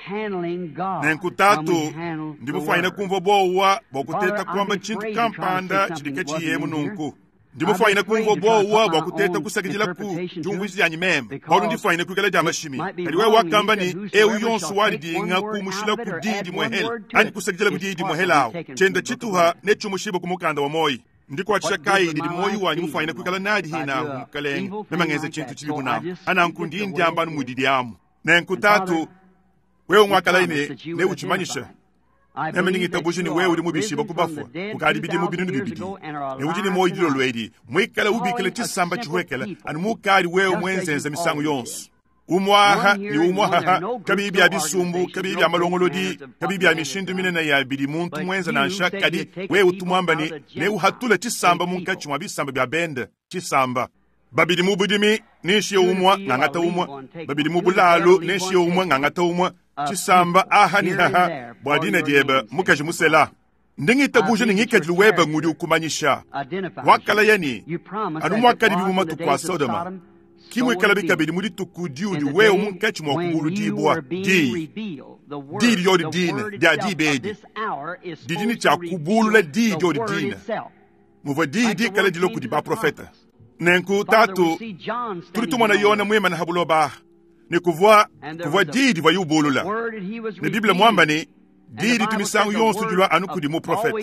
nenku tatu ndimufayina kumvo bowa bokuteta kwamba chintu kampanda chidike chiyemu nunku ndimufayina kumvo bowa bokuteta kusakijila ku jungwisi yanyi meme bolu ndifayina kwikala jamashimi kadi we wakamba ni ewu yonsu wali dinga kumushila ku didi mwehela ani kusakijila ku didi mwehela awo chenda chituha nechu mushiba kumukanda wa moyi ndiko achakai ndi moyi wanyu mufayina kwikala nadi hina umukaleng nemangeze chintu chilibu namu anankundi ndiambanu mudidi amu nenku tatu wewe mwakala ine ne uchimanyisha neme ningitabushi ni wewe uli mubishi bakubafwa ukali bidi mubidi nubibidi ne ujini moyi dilo lwedi mwikala ubikile chisamba chuhekela anu mukali wewe mwenzenze misangu yonsu umwaha ni umwaha kabibi abisumbu kabibi amalongolodi kabibi amishindu minene ya bidi muntu mwenza na nshakadi wewe utumwamba ni ne uhatula chisamba munkachi mwabisamba bya bende chisamba babidi mubudimi nishiye umwa ngangata umwa babidi mubulalo nishiye umwa ngangata umwa chisamba aha ni haha bwadina dieba mukaji musela ndingita buje ningikaji weba ngudi ukumanyisha wakala yani anu mwakadi bibu matu kwa Sodoma kimwe kala bikabidi mudi tukudiudi wewe munkachi mwakubulu dibwa di di yodi dina dia di bedi didini cha kubulu la di yodi dina muva di di kala dilo kudi ba profeta nenku tatu tulitumwana yona mwema na habulo ba ni kuvwa kuvwa didi va yubulula ne Biblia mwamba ni didi tumisangu yonsu julwa anukudi mu profeta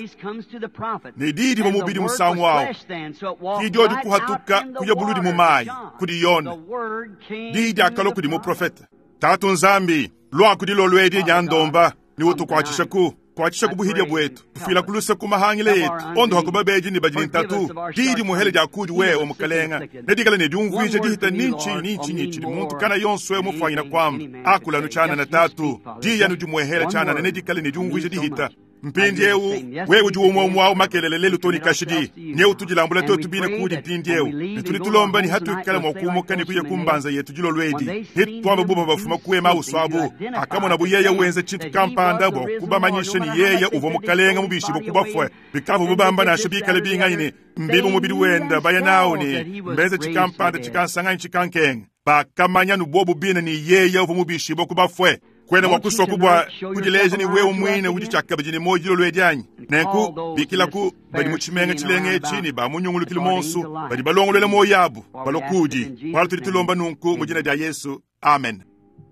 ne didi va mubidi musangu wao kijodi kuhatuka kuyabuludi mu mayi kudi yona didi akalo kudi mu profeta tatu nzambi lwa kudi lolwedi nyandomba ni wotu kwa chishaku kwa chishaku buhidi bwetu tufila kulusa kumahangile yetu ondo hakubabeji ni bajini tatu didi muhele jakudi we omukalenga nedikala ne diumvije dihita ninchi ninchi nichi muntu kana yonsu we mufanyina kwam akula nuchana na tatu diya nujumuhele chana na nedikala ne diumvije dihita mpindi ewu wewe juwo mwa mwa makelele lelu toni kashidi nyewu tujilambula to tubine kudi mpindi ewu netuli tulomba ni hatu kala mwakumo kani kuye kumbanza yetu julo lwedi hit twamba buba bafuma kuwe ma uswabu akamo na buyeya wenze chintu kampanda bo kubamanyisha ni yeya uvo mukalenga mubishi bo kubafwe bikavu bubamba na shabika binga ine mbibu mubiri wenda bayanawo ni mbeze chikampanda chikansanga chikankeng bakamanya nubobu bina ni yeya uvo mubishi bo kubafwe kwena wakuswa kubwa kujileje ni wewe mwine ujichaka bajini moji lo lwedianyi nenku bikila ku bali muchimenga chilenge chini ba munyungulu kilimonsu bali balongo lele moyabu balokudi balo tulilomba nunku mujina dia Yesu amen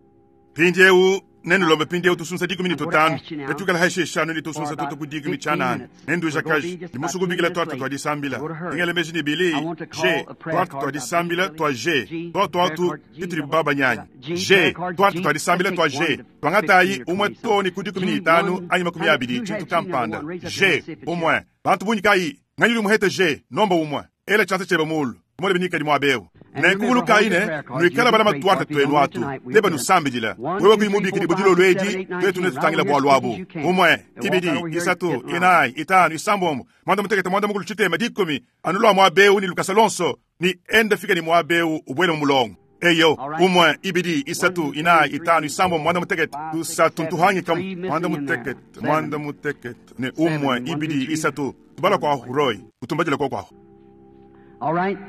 pinjewu nenu lomba pinjewu tusunsa diku minito tano etukala haishe shanu ni tusunsa tuto kudiku michana nendu jakaji limusugu bigila tuata tuwa disambila ingele mejini bili je tuata tuwa disambila tuwa je tuwa tuatu titri baba nyanyi je tuata tuwa disambila tuwa je tuangatayi umwe toni kudiku minitanu anyima kumiabidi chintu kampanda je umwe bantu bunyikayi nganyuli muhete je nomba umwe ele chance cheba mulu umwe binika di mwabewu na nkulu kaine nwikala bala matuata twenu watu leba nusambijila wewe kuimubiki dibudilo lweji twetu netutangila bwa lwabu umwe ibidi isatu inai itanu isambom mwanda mutekete mwanda mukulu chitema dikomi anulwa mwabeu ni Lucas Alonso ni enda fika ni mwabeu ubwele mulongo eyo umwe ibidi isatu inai itanu isambom mwanda mutekete tusatu ntuhangi kam mwanda mutekete mwanda mutekete ni umwe ibidi isatu tubala kwa huroi utumbajila kwa kwa alright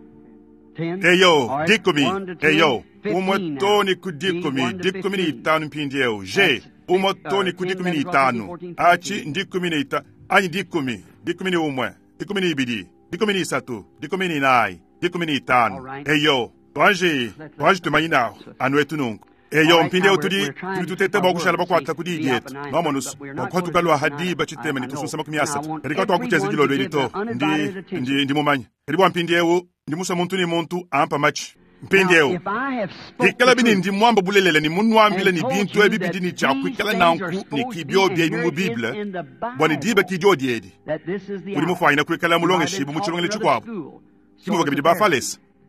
eyo dikomi eyo umwe toni kudikomi dikomi ni itanu mpindi eyo je umwe toni kudikomi ni itanu achi ndikomi ni ita anyi dikomi dikomi ni umwe dikomi ni ibidi dikomi ni isatu dikomi ni nai dikomi ni itanu eyo twaje twaje tumanyina anu etu nungu eyo mpindi eyo tudi tudi tutete bakushala bakwata kudidi yetu nomonus bakwatu kalwa hadi bachitema ni tususa makumi asatu erika twakuteze jilo lwelito ndi ndi ndi mumanya eribwa mpindi eyo ndi musa muntu ni muntu ampa machi mpindi eyo ikala bini ndi mwamba bulelele ni munwambile ni bintu ebibidi ni chaku ikala nanku ni kibyo bya mu Biblia bwani diba kijo diedi uri mufayina ku ikala mulonge shibu muchilongele chikwabo kimu bagabidi ba falesa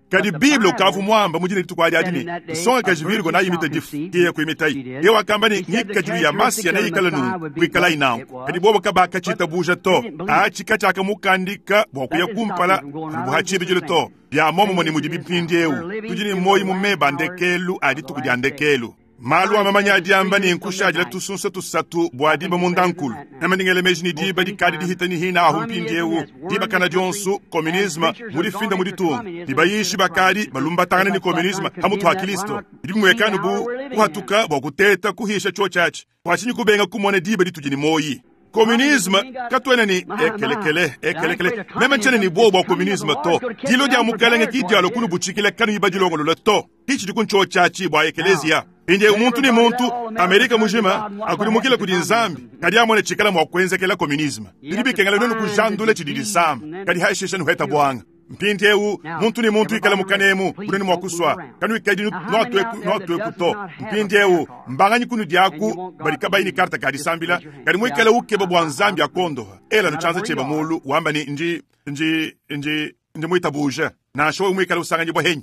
kadi biblia ukavu mwamba mujini tukwadi adini songa kajivirgo na yimita dif kiye kuimitai ye wakambani ngika juu ya masi ya naikala nu kuikala inao kadi bobo kabaka chita buja to achi kachaka mukandika boku ya kumpala buhachibi jule to ya momo moni mujibi pindeu tujini moyi mumeba ndekelu adi tukudi andekelu malu wa mamanya adiamba ni nkushajila tusunsa tusatu bwadiba mundankulu nama ningele mejini diba di kadi di hitani hina ahumpindiewu diba kana jonsu komunisma muri finda muri tungu diba yishi bakadi balumba tangane ni komunisma hamutu hakilisto dibi mwekanu bu kuhatuka bwakuteta kuhisha chochachi wachinyi kubenga kumone diba di tujini moyi komunisma katwene ni ekelekele ekelekele meme chene ni bobo komunisma to dilo dia mukalenge ki dialo kunu buchikile kanu ibadilo ngolo to hichi dikuncho chachi bwa ekelezia inje umuntu ni muntu Amerika mujima akuri mukile kudi nzambi kadi amone chikala mwa kwenzekela komunisma dibi kengala nonu kujandule chididi sam kadi haishesha nuheta bwanga mpindeu muntu ni muntu ikala mukanemu kuneni mwakuswa kanu ikadi notwe notwe kuto mpindeu mbanganyi kunu diaku barikaba ini karta kadi sambila kadi mwikala ukeba bwanzambi akondo ela no chanza cheba mulu wamba ni nji nji nji nji mwita buja na show mwikala usanganyi bohenyi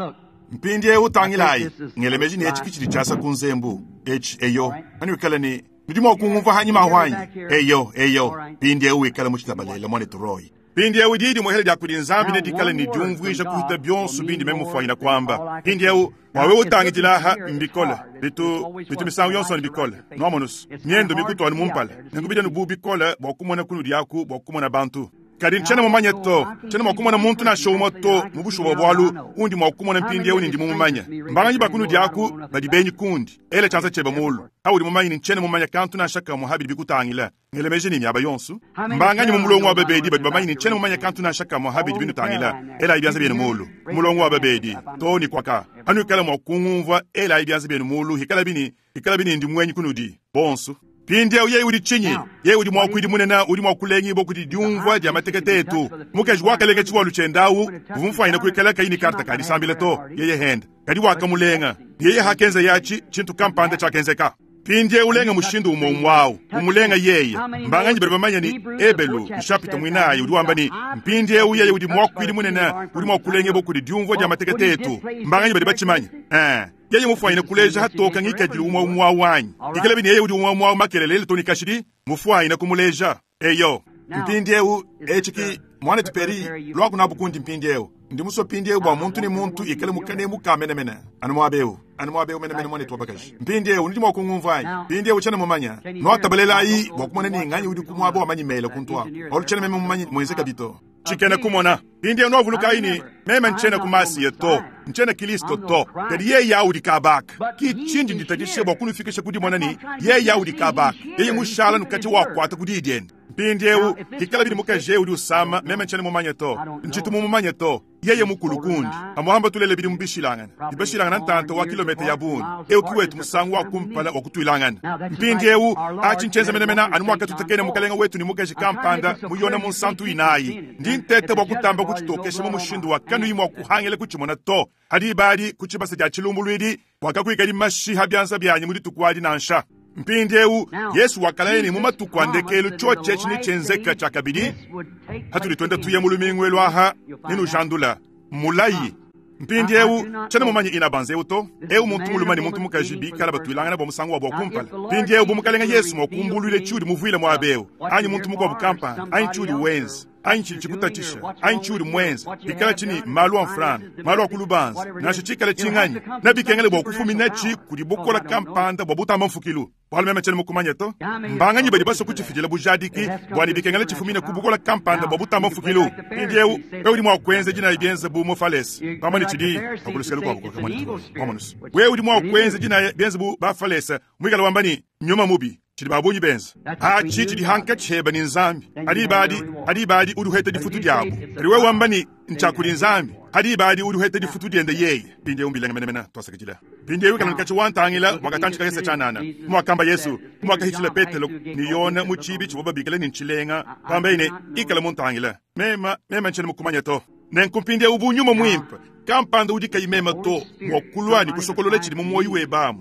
mpindeu tangilai ngelemeji ni echikichiri chasa kunzembu h eyo kanu ikala ni ndimo kungumva hanyima hwanyi eyo eyo mpindeu ikala muchitabalela mone turoi pindi ya udidi muhele dia kudi nzambi ne dikala ni jumvuisha kuhita bionsu bindi memu fwaina kwamba pindi ya u wawe utangi tilaha mbikola bitu bitu misangu yonso mbikola nomonus nyendo mikuto wani mumpala ngubida nubu bikola wakumona kunu diaku wakumona bantu kadi nchena mumanya to chena mwakumona muntu na shomo to mubushu wabwalu undi mwakumona mpindi ya uni ndi mumanya mbanganyi bakunu diaku badibenyi kundi ele chansa cheba mulu awudi mumanyi nchena mumanya kantu na shaka muhabidi bikutangila ngele mejini myaba yonsu mbanganyi mumulongo wa babedi badi bamanyi nchena mumanya kantu na shaka muhabidi binutangila ela ibianza binu mulu mulongo wa babedi to ni kwaka anu ikala mwakungumva ela ibianza binu mulu hikala bini hikala bini ndi mwenyi kunudi bonsu pindi ya uye udi chinyi ye udi mwakwidi munena udi mwakulengi boku di diumva di amateketetu mukeji wakalenge chiwa luchendawu uvumfa ina kuikala kaini karta kadi sambile to yeye henda kadi wakamulenga yeye hakenze yachi chintu kampande chakenzeka pindi ya ulenga mushindu umo umwawu umulenga yeye mbanganyi bari bamanya ni ebelu mshapita mwinayi udi wamba ni mpindi ya uye udi mwakwidi munena udi mwakulengi boku di diumva di amateketetu mbanganyi bari bachimanya eh yeye mufwaine kuleja hatoka ngikadili umwa umwa wanyi ikele bini yeye udi umwa umwa makelele toni kashiri mufwaine kumuleja eyo mpindeu echiki mwana tiperi lwaku nabukundi mpindeu ndi muso pindeu bwa muntu ni muntu ikele mukane mukamene mene anumwabeu anumwabeu mene mene mwana twabakashi mpindeu ndi mwakungumvayi mpindeu chana mumanya no tabalela yi bokumone ni nganyi udi kumwabo amanyi mele kuntwa oluchana meme mumanyi mwenze kabito chikene kumona pindeu no vuluka ini meme nchena kumasi yeto nchena kilisto to kadi ye yaudi kabak ki chinji nditajishe bokunu fikisha kudi mwanani ye yaudi kabak ye mushala nukati wakwata kudi idien pindeu hikala bini mukaje udi usama meme nchena mumanya to nchitu mumanya to yeye mukulukundi amuhamba tulele bidi mbishilangana ibashilangana ntanto wa kilomita ya buni ewu kiwetu musangu wa kumpala wa kutuilangana mpindi ewu achi nchenza menemena anumwaka tutakene mukalenga wetu ni mukeshi kampanda muyona munsantu inayi ndi ntete wa kutamba kuchitokesha mumushindu wa kanu imu wa kuhangele kuchimona to hadi ibadi kuchibasa ja chilumbulwidi wakakuikadi mashiha byanza byanyi muri tukwadi nansha mpindi ewu yesu wakalaeni mumatuku andekelu choche chini chenzeka chakabidi hatuli twende tuye mulumingwe lwaha ninu jandula mulayi mpindi ewu chene mumanyi inabanze ewu to ewu muntu mulumani muntu mukajibi kala batuilangana bomusangu wa bokumpala mpindi ewu bumukalenga yesu mwakumbulwile chudi muvuile mwabewu anyi muntu mukwa bukampa anyi chudi wenzi anyi chili chikutatisha anyi chudi mwenzi ikala chini malu wa mfrana malu wa kulubanza nasho chikala chinganyi nabikengele bwa kufumina chi kudibukola kampanda bwa butama mfukilu walmeme chene mukumanya to mbanganyi badi baso kuchifijela bujadiki bwani bikengele chifumina kubukola kampanda bwa butama mfukilu indi ewu ewu di mwakwenze jina ibienze bu mufalesi pamani chidi akuluselu kwa bukola kamani tuwa wamanus wewu di mwakwenze jina ibienze bu bafalesi mwikala wambani nyuma mubi chidi babunyi benza hachi chidi hanka cheba ni nzambi hadibadi hadibadi uduhete di futu diabu riwe wambani nchakuli nzambi hadibadi uduhete di futu diende yeye pinde umbilenga menemena twasaka jila pinde wikala nkachi wantangila wakatanchika yesa chanana mwakamba yesu mwaka hichile petelo niyona muchibi chiboba bikele ninchilenga pamba ine ikala muntangila mema mema nchene mukumanya to nenkumpinde ubu nyuma mwimpa kampanda udika imema to mwakulwani kusokolole chidi mumoyi webamu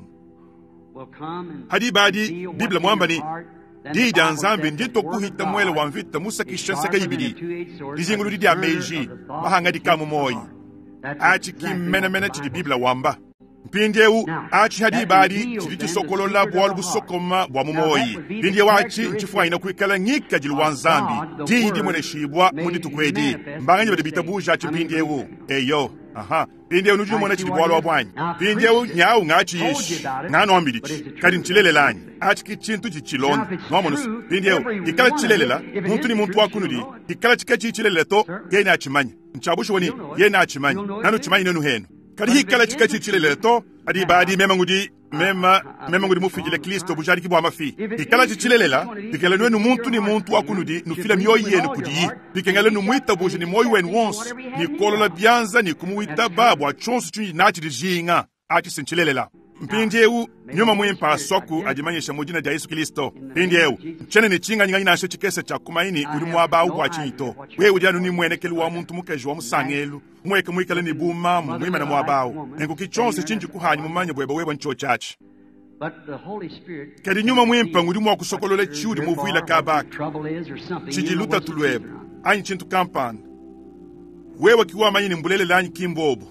hadibadi bibla mwambani dida nzambi ndito kuhita mwele wa mvita musa kishansaka ibidi dizingulu didi ameji mahanga dikamu moyi achi kimenemene chidi Biblia wamba. Mpindeu achi hadi badi chidi chisokolola bwal busokoma bwa mumoyi. Mpindeu achi nchifua ina kuikala ngika jilu wanzambi. Didi mwene shibwa mundi tukwedi. Mbangani wade bitabuja achi mpindeu. Eyo. Aha. Mpindeu nuju mwene chidi bwalo wabwanyi. Mpindeu nyau ngachi ishi. Ngano ambidichi. Kadi nchilele lanyi. Achi kichintu chichiloni. Mwamonus. Mpindeu. Ikala chilelela. Muntu ni muntu wakunudi. Ikala chikachi chilele to. Yena achimanyi. Nchabushu wani. Yena achimanyi. Nanu chimanyi nenu henu. Kadi hikala chikachi chilele to. Adi baadi mema ngudi. Mema. Mema ngudi mufijile Kristo bujari kibu amafi. Ikala chichilelela. Ikala nuenu muntu ni muntu wakunudi. Nufila miyo yenu kudiyi. Ikengale numuita buji ni moyo wenu wons. Ni kolola bianza ni kumuita babu. Achonsu chuni nachi di jinga. Achi sinchilelela. Mpindeu nyuma mwimpa soku ajimanyisha mujina dia Yesu Kristo. Mpindeu chene ni chinga nyinga nyinashe chikese cha kumaini uri mwaba au kwa chinito. We ujanu ni mwenekeli wa muntu mukeji wa musangelu. Mweke mwikele ni buma mwima na mwabao. Nengu kichonse chinji kuhanyi mumanya bweba weba ncho chachi. Kadi nyuma mwimpa ngudi mwa kusokolole chudi muvuila kabaka. Chijiluta tulueba. Anyi chintu kampani. Wewa kiwa manyini mbulele lanyi kimbobu.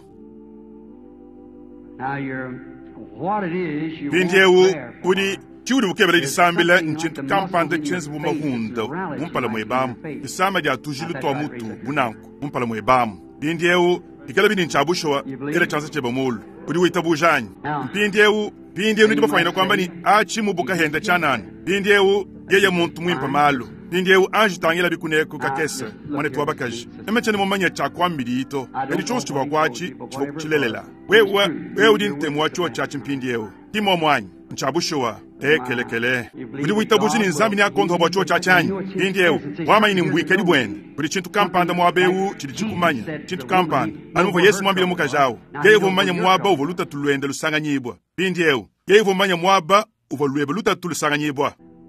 Now you're what it is you Mpindeu udi chiudi mukebele disambila nchintu kampande chenzi bumahunda mumpala mwebamu. Isama dia tujilu toa mutu bunanku mumpala mwebamu. Mpindeu ikala bini nchabushowa ele chansa cheba mulu. Udi witabujanyi. Mpindeu Mpindeu nidi bafanyina kwamba ni achi mubuka henda chanani. Mpindeu yeye muntu mwimpa malu. Mpindeu anji tangela bikuneko kakesa mwane tuwabakaji. Emechane mumanya chakwa mbidito. Edi chonsu chiba kwachi chiba kuchilelela. Wewe wewe udinte mwacho chachi mpindeu. Kimo mwanyi nchabushowa e kele kele. Udi witabuzi ni nzambi ni akondo bwacho chachanyi. Mpindeu wama ini mbwike di bwene. Udi chintu kampanda mwabeu chidi chikumanya. Chintu kampanda anuvo Yesu mwambile mukajao. Yeye vumanya mwaba uvoluta tuluende lusanga nyibwa. Mpindeu yeye vumanya mwaba uvoluebe luta tulusanga nyibwa.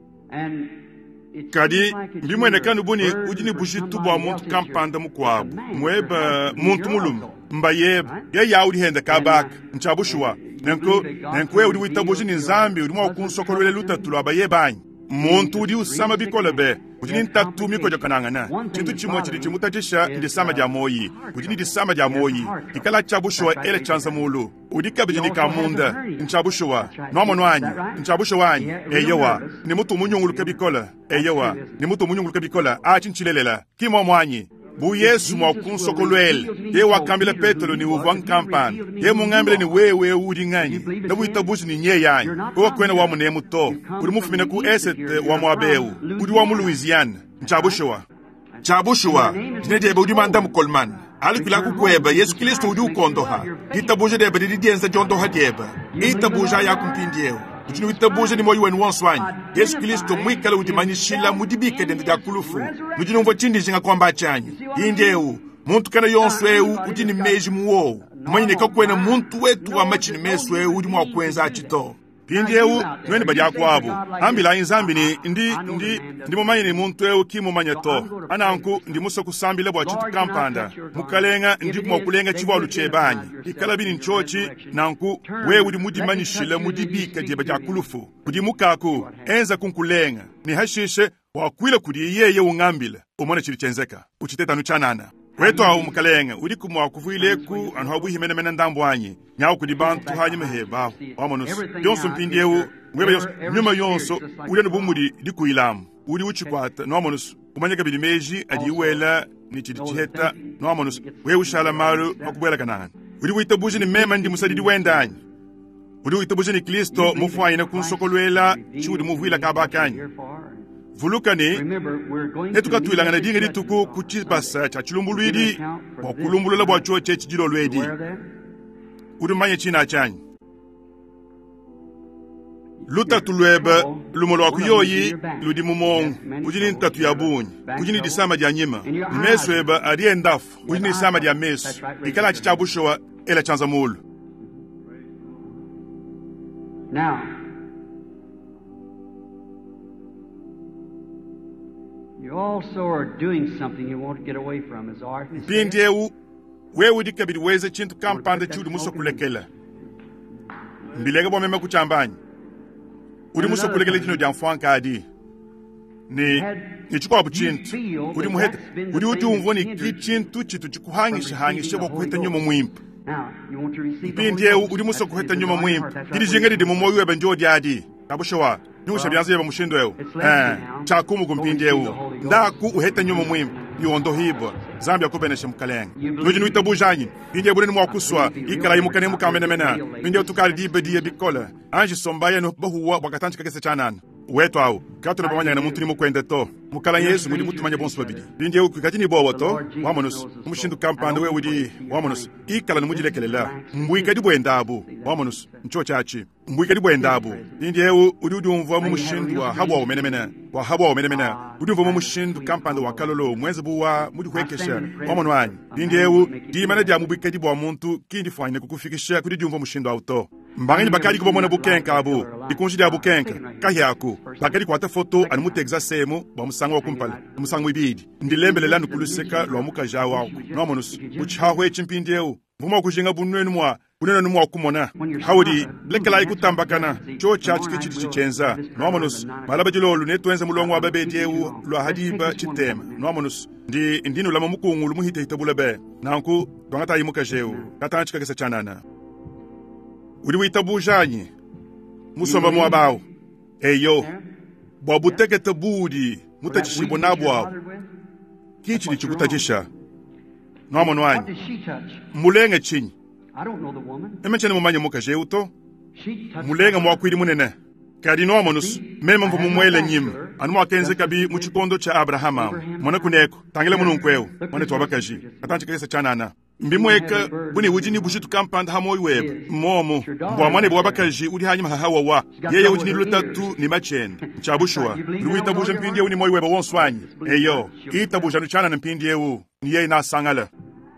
Kadi mbimwene kanu buni ujini bushitu bwa muntu kampanda mukwabu. Mweba muntu mulumu. Mba yeba. Ye ya udi henda kabak. Nchabushuwa. Nenko, nenko we udi witabuji ni nzambi udi mwa kunsokolwele luta tulu abayeba anyi. Muntu udi usama bikola be. Ujini ntatu miko jokanangana. Chintu chimwa chidi chimutatisha ndi sama dia moyi. Ujini di sama dia moyi. Ikala chabushuwa ele chansa mulu. Udi kabijini kamunda. Nchabushuwa. Nomo nwanyi. Nchabushuwa anyi. Eyewa. Ni mutu munyungulu kabikola. Eyewa. Ni mutu munyungulu kabikola. Achi nchilelela. Kimo mwanyi. Bu Yesu mwa kunsokolwele. Ye wakambile Petro ni uvuang kampani. Ye mungambile ni wewe udi ngani. Nabu itabuzi ni nye yanyi. Uwa kwena wa munemu to. Udi mufumine ku eset wa mwabeu. Udi wa mu Louisiana. Nchabushuwa. Nchabushuwa. Jineje ebe udi manda mkolman. Alikula kukweba Yesu Kristo udi ukondoha. Itabuzi debe di dienza jondoha deba. Itabuzi ya kumpindieu. Ujinu itabuzi ni moyu wenu wanswanyi. Yesu Kristo mwikala udimanyishila mudibike dende dia kulufu. Ujinu mvo chindi zinga kwamba chanyi. Indeu, muntu kana yonsweu ujini meji muwo. Mwenye kakwena muntu wetu wa machini mesweu udi mwa kwenza achito. Pindeu, nwene badi akwabo. Ambila inzambi ni ndi, ndi, ndi mumanyi ni muntu weu kimo manyato. Ananku, ndi musa kusambile bwa chitu kampanda. Mukalenga, ndi kumakulenga chiwalu chebanyi. Ikala bini nchochi, nanku, wewe udi mudi manishila mudi bika jeba jakulufu. Kudi mukaku, enza kunkulenga. Ni hashishe, wakwila kudi yeye ungambile. Umone chili chenzeka. Uchiteta nuchanana. Wetu hau mkalenga, udi kumwa kufuileku, anu habu himene mena ndambu anyi. Nyao kudibantu hanyi meheba. Wamonus, yonso mpindeu, mweba yonso, nyuma yonso, udi anubumudi di kuilamu. Udi uchikwata, no wamonus, umanyaka bidi meji, adi iwela, ni chidichiheta, no wamonus, wewe ushala maru, wakubuela kanana. Udi uitabuji ni mema ndi musadidi wenda anyi. Udi uitabuji ni Kristo, mufu anyi na kunsokolwela, chi udi muvuila kabaka anyi. Vulukani, netu katuilangana dinga dituku kuchipasa cha chulumbuluidi, wa kulumbulula bwa chuo chechi jilo lwedi. Udumanye china chanyi. Luta tulweba, lumolo wa kuyoyi, ludi mumong, ujini ntatu ya bunyi, ujini disama dia nyima. Nimesweba adie ndafu, ujini disama dia mesu, ikala chichabushowa, ela chanza mulu. Now, you also are doing something you won't get away from, as Art has said. Pindeu, wewe dikabidi weze chintu kampanda chudu muso kulekela. Mbilega bo mema kuchambanyi. Udi muso kulekela jino jamfuanka adi. ni ni chikwabu chintu uri muheta uri uti umvo ni kichintu chitu chikuhangisha hangisha kwa kuheta nyuma mwimpu mpindie uri muso kuheta nyuma mwimpu kiri jinga di mumoyu ebe njodi adi kabushawa nyusha byanze yeba mushindo ewo eh chakumu kumpindie ewo ndaku uheta nyuma mwimpu yondo hibo zambia kubenesha mukalenga nuji nuita bujanyi pindie bure mwa kuswa ikala imukane mukamene mena pindie utukali dibe die bikola anji sombaya no bahuwa wakatanchika kese chanana wetu au katuna pamanya na muntu ni mukwende to mukala Yesu muri mutumanya bonso babidi bindi uku katini bo wato wamonus umushindu kampande we udi wamonus ikala no mujilekelela mbwika di bwenda abu wamonus ncho chachi mbwika di bwenda abu bindi eu udi udi umva mu mushindu wa habwa umenemena wa habwa umenemena udi umva mu mushindu kampande wa kalolo mwezi buwa mudi kwekesha wamono wanyi bindi eu di mana dia mbwika di bo muntu kindi fanya kukufikisha kudi umva mushindu auto mbangi bakari kuba mona bukenka abu ikunji dia bukenka kahyako bakari kwata foto ani mutegza semo ba musango wa kumpala musango ibidi ndilembe lanu kuluseka lo mukaja wako no monus uchahwe chimpindeu vuma kujinga bunwenu mwa bunenu mwa kumona hawdi blekela ikutambakana cho chachi kichiti chichenza no monus malaba jilo lunetwenze mulongo wa babedeu lo hadiba chitema no monus ndi ndino lama mukungulu muhite hitabula be nanku dongata yimukajeu katanchika kesa chanana uri witabujanyi musomba mwabao eyo bwabuteke tabudi mutachishibo nabwa kichi ni chikutajisha nomo wanyi mulenge chinyi emechene mumanye mukaje uto mulenge mwakwiri munene kadi nomo nus mema mvu mumwele nyim anu mwakenze kabi muchikondo cha Abrahama mwana kuneko tangile mununkweo mwana twabakaji atanchi kesa chanana mbimweka buni ujini bushitu kampanda hamoyi web momo mbwa mwane bwabakaji uri hanyuma hahawa wa yeye ujini lutatu ni machen nchabushwa ruita buje mpindi uni moyi web wonswanyi eyo kita buje nuchana na mpindi ewu ni yeye na sangala.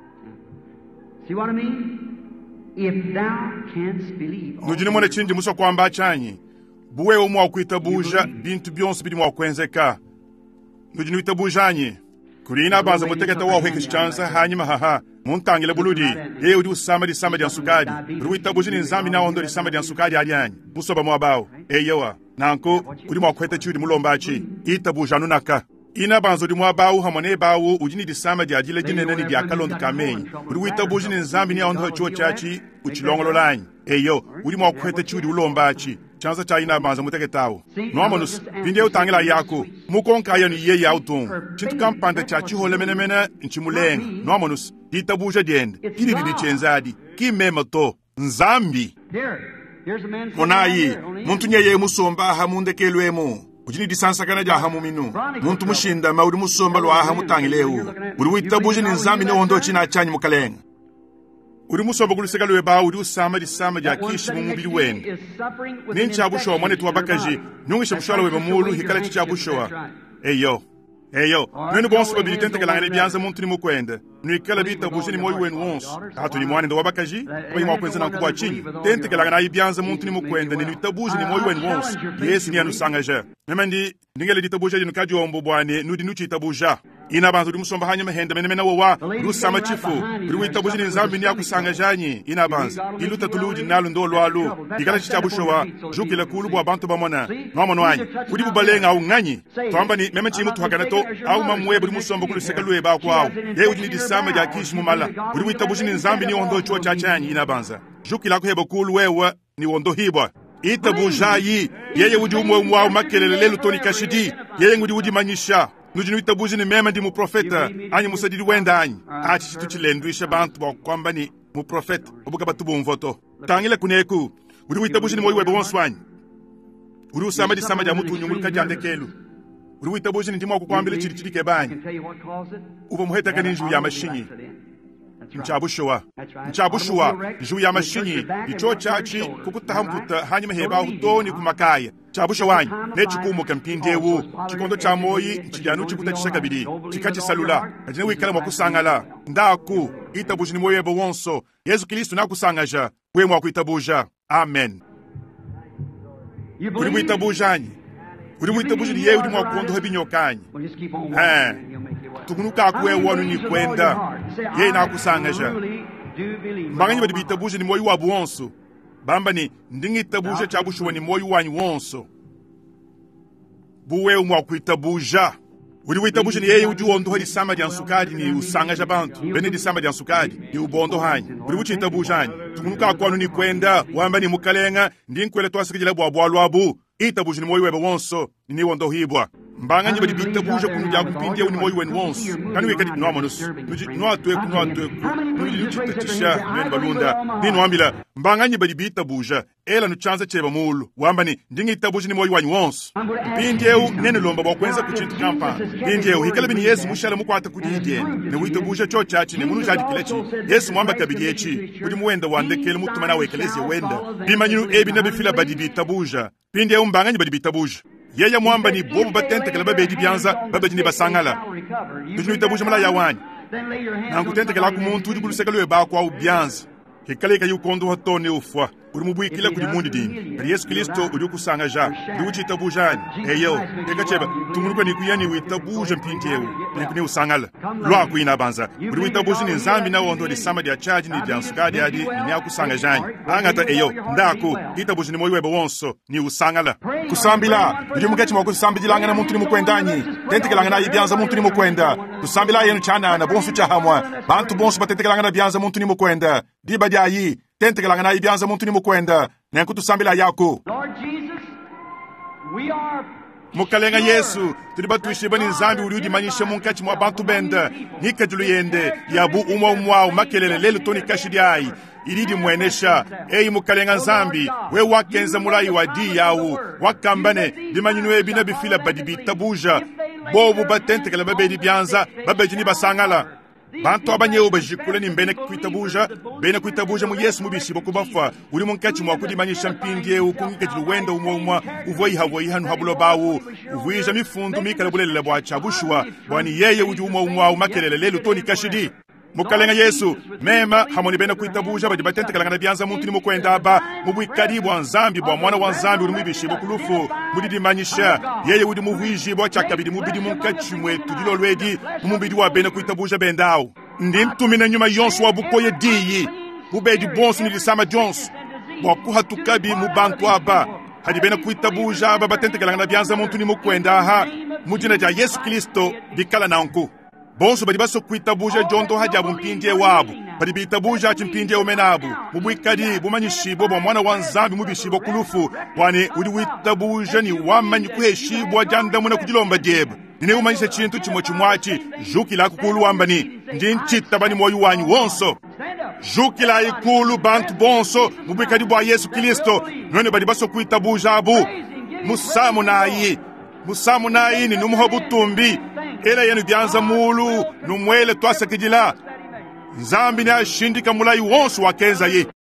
See what I mean? If thou canst believe nujini mwane chinji muso kwamba chanyi buwe umu wakuita buja bintu bionsi bidi mwakwenzeka nujini wita bujanyi kurina banza mutegeta wa hwekishanza hanyuma haha muntangile buludi yeye udi usama di sama di ansukadi ruita bujini nzambi na ondo di sama di ansukadi alianyi musoba mwabao eyewa nanko udi mwakweta chudi mulombachi ita bujanu naka ina banzo di mwabao hamone bao ujini di sama di adile jine neni di akalondo kamenyi ruita bujini nzambi ni ondo chuo chachi uchilongolo lanyi eyo udi mwakweta chudi ulombachi chanza cha ina banza mutegetawo nomonus bindi utangila yako mukonka ya ni yeye auton chintu kampanda cha chihole menemene nchimulenga nomonus itabuja diende kiri di chenzadi kimema to nzambi monayi muntu nyeye musomba hamundekelwemo ujini disansa kana ja hamuminu muntu mushinda maudi musomba lwa hamutangilewo uri witabuja ni nzambi ne ondo china chanyi mukalenga uri musomba kuliseka lwe ba uri usama di sama ja kishi mu mubiri wende ninchi abusho mwane tuwabakaji nyungisha mshwala weba mulu hikala chichi abusho eyo eyo mwenu bonsu babili tente kalangane bianza muntu ni mukwende nwikala bita bushi ni moyi wenu wonsu hatu ni mwane ndo wabakaji kwa ima wakwenze na kubwa chini tente kalangane bianza muntu ni mukwende ni nwitabushi ni moyi wenu wonsu yesi ni anusangaja memendi ningele ditabuja jinu kaji ombo bwane nudi nuchi itabuja ina banzo di musomba hanyuma henda menemena wawa rusama chifu ruwitabuji ni nzambi ni akusanga janyi ina banzo iluta tuluji nalu ndo lwalu ikala chichabusho wa jukile kulu bwa bantu bamona nomono wanyi kudi bubalenga au nganyi twamba ni meme chimu tuhakanato au mamwe buri musomba kuluseka lwe ba kwao ye ujini disama ja kishi mumala ruwitabuji ni nzambi ni ondo chuo chachanyi ina banza jukila kuheba kulu wewa ni ondo hibwa itabujayi yeye uji umwe mwao makelele lelu toni kashidi yeye ngudi uji manyisha nujini witabuji ni mema ndi muprofeta anyi musadidi wenda anyi achi chitu chilendwisha bantu wa kwamba ni muprofeta obuka batubu mvoto tangile kuneku uri witabuji ni moyi webe wonswanyi uri usama di sama ja mutu unyungulu kajande kelu uri witabuji ni ndimo wakukwambile chiri chiri kebanyi uba muheta kani nju ya mashinyi nchabushwa nchabushwa nju ya mashinyi icho chachi kukutahamputa hanyuma heba utoni kumakaya chabushwa wanyi nechikumu kampindewu chikondo cha moyi nchijanu chikuta kabiri chikachi salula ajine wikala mwakusangala ndaku itabuji ni moyi ebo wonso Yesu Kristo nakusangaja we mwakuitabuja amen uri mwitabujanyi uri mwitabuji ni yewe uri mwakuondo hebinyokanyi haa tukunuka kuwe wanu ni kwenda ye na kusangaja mbanganyi badi bitabuje ni moyi wabu wonso bamba ni ndingi tabuje chabushuwa ni moyi wanyi wonso buwe umwa kuitabuja uri witabuje ni yeye udi wondo hali sama dia nsukadi ni usanga jabantu bene di sama dia nsukadi ni ubondo hanyi uri witabuje hanyi tumunuka kwanu ni kwenda wamba ni mukalenga ndi nkwele twasikijela bwa bwa lwabu itabuje ni moyo weba wonso ni wondo hibwa mbanga nyiba di bitabuje kunu dia kupindie ni moyo wen wonso kanu wekadi no amonus nuji no atwe no atwe nuji luchi tatisha men balunda ni no ambila mbanga nyiba di bitabuje ela no chanza cheba mulu wamba ni ndingi itabuje ni moyo wanyu wonso pindie nene lomba bwa kwenza kuchitu kampa pindie hikala bini Yesu mushala mukwata kudidie ne witabuje cho chachi ne munu jadi kilechi Yesu mwamba kabidiechi kudi muwenda wandekele mutuma na wekelezi wenda bimanyu ebi na bifila badi bitabuje pindie mbanga nyiba di bitabuje yeye mwamba ni bobu batente kala babe dibyanza babe ni basangala tujunu itabuje mala yawanyi nangu tente kala ku muntu udi kuluseka ba kwa ubyanza hikale kayu kondo hatone ufwa uri mubwikila kuli mundi dini Yesu Kristo uri kusanga ja uri uchi itabujani eyo ekacheba tumunuka ni kuyani witabuje mpintewu ni kuni usangala lwa kuina banza uri witabuje ni nzambi na wondo di sama dia charge ni dia nsukadi adi ni akusanga jani angata eyo ndako itabuje ni moyo weba wonso ni usangala kusambila uri mugachi mwa kusambijilanga na muntu ni mukwendanyi tente kelanga na ibyanza muntu ni mukwenda kusambila yenu chana na bonsu cha hamwa bantu bonsu batente kelanga na byanza muntu ni mukwenda diba dia yi tente kelanga na ibyanza muntu ni mukwenda nenkutu sambila yako Lord Jesus, we are mukalenga Yesu tuliba tuishiba ni nzambi uri udimanyishe munkachi mwa bantu benda nika julu yende yabu umwa umwa makelele lelo toni kashidi ai iridi mwenesha eyi mukalenga nzambi we wakenza mulayi wa di yawu wakambane dimanyinu ebi na bifila badibi tabuja bobu batente kala babedi byanza babeji ni basangala bantu abanyewo bajikule ni mbene kuitabuja bene kuitabuja mu Yesu mubishibo kubafa uri munkachi mwa kudimanyisha mpindie ukungike jiluwenda umwa umwa uvoi havoi hanu habulo bawu uvuija mifundu mikala bulelela bwacha bushwa bwani yeye uji umwa umwa umakelele lelu toni kashidi mukalenga Yesu mema hamoni bene kuitabuja badi batente kalanga byanza muntu ni mukwenda aba mubwikari bwa nzambi bwa mwana wa nzambi uri mubishibo kulufu mudidimanyisha yeye udi muviji bwa chakabidi mubidi munkachi mwetu dilo lwedi mubidi wa bene kuitabuja bendao ndi mtumina nyuma yonsu wa bukoye diyi bubedi bonsu ni lisama jonsu bwa kuhatukabi mubantu aba hadi bene kuitabuja aba batente kalanga byanza muntu ni mukwenda aha mujina ja Yesu Kristo bikala nanku bonso badi baso kuitabuja jondo hajabu mpindie wabu badi bitabuja chimpindie umenabu mubwikadi bumanyishibo bwa mwana wa nzambi mubishibo kulufu wani udi witabuja ni wamanyi kuheshibwa janda muna kujilomba jeba nine umanyise chintu chimo chimwachi juki la kukulu wambani ndi nchita bani moyu wanyu wonso juki la ikulu bantu bonso mubwikadi bwa Yesu Kristo none badi baso kuitabuja abu musamu nayi musamu nayi ni numuhobu tumbi ela yenu byanza mulu numwele twasakijila nzambi ni ashindika mulayi wonsu wakenza ye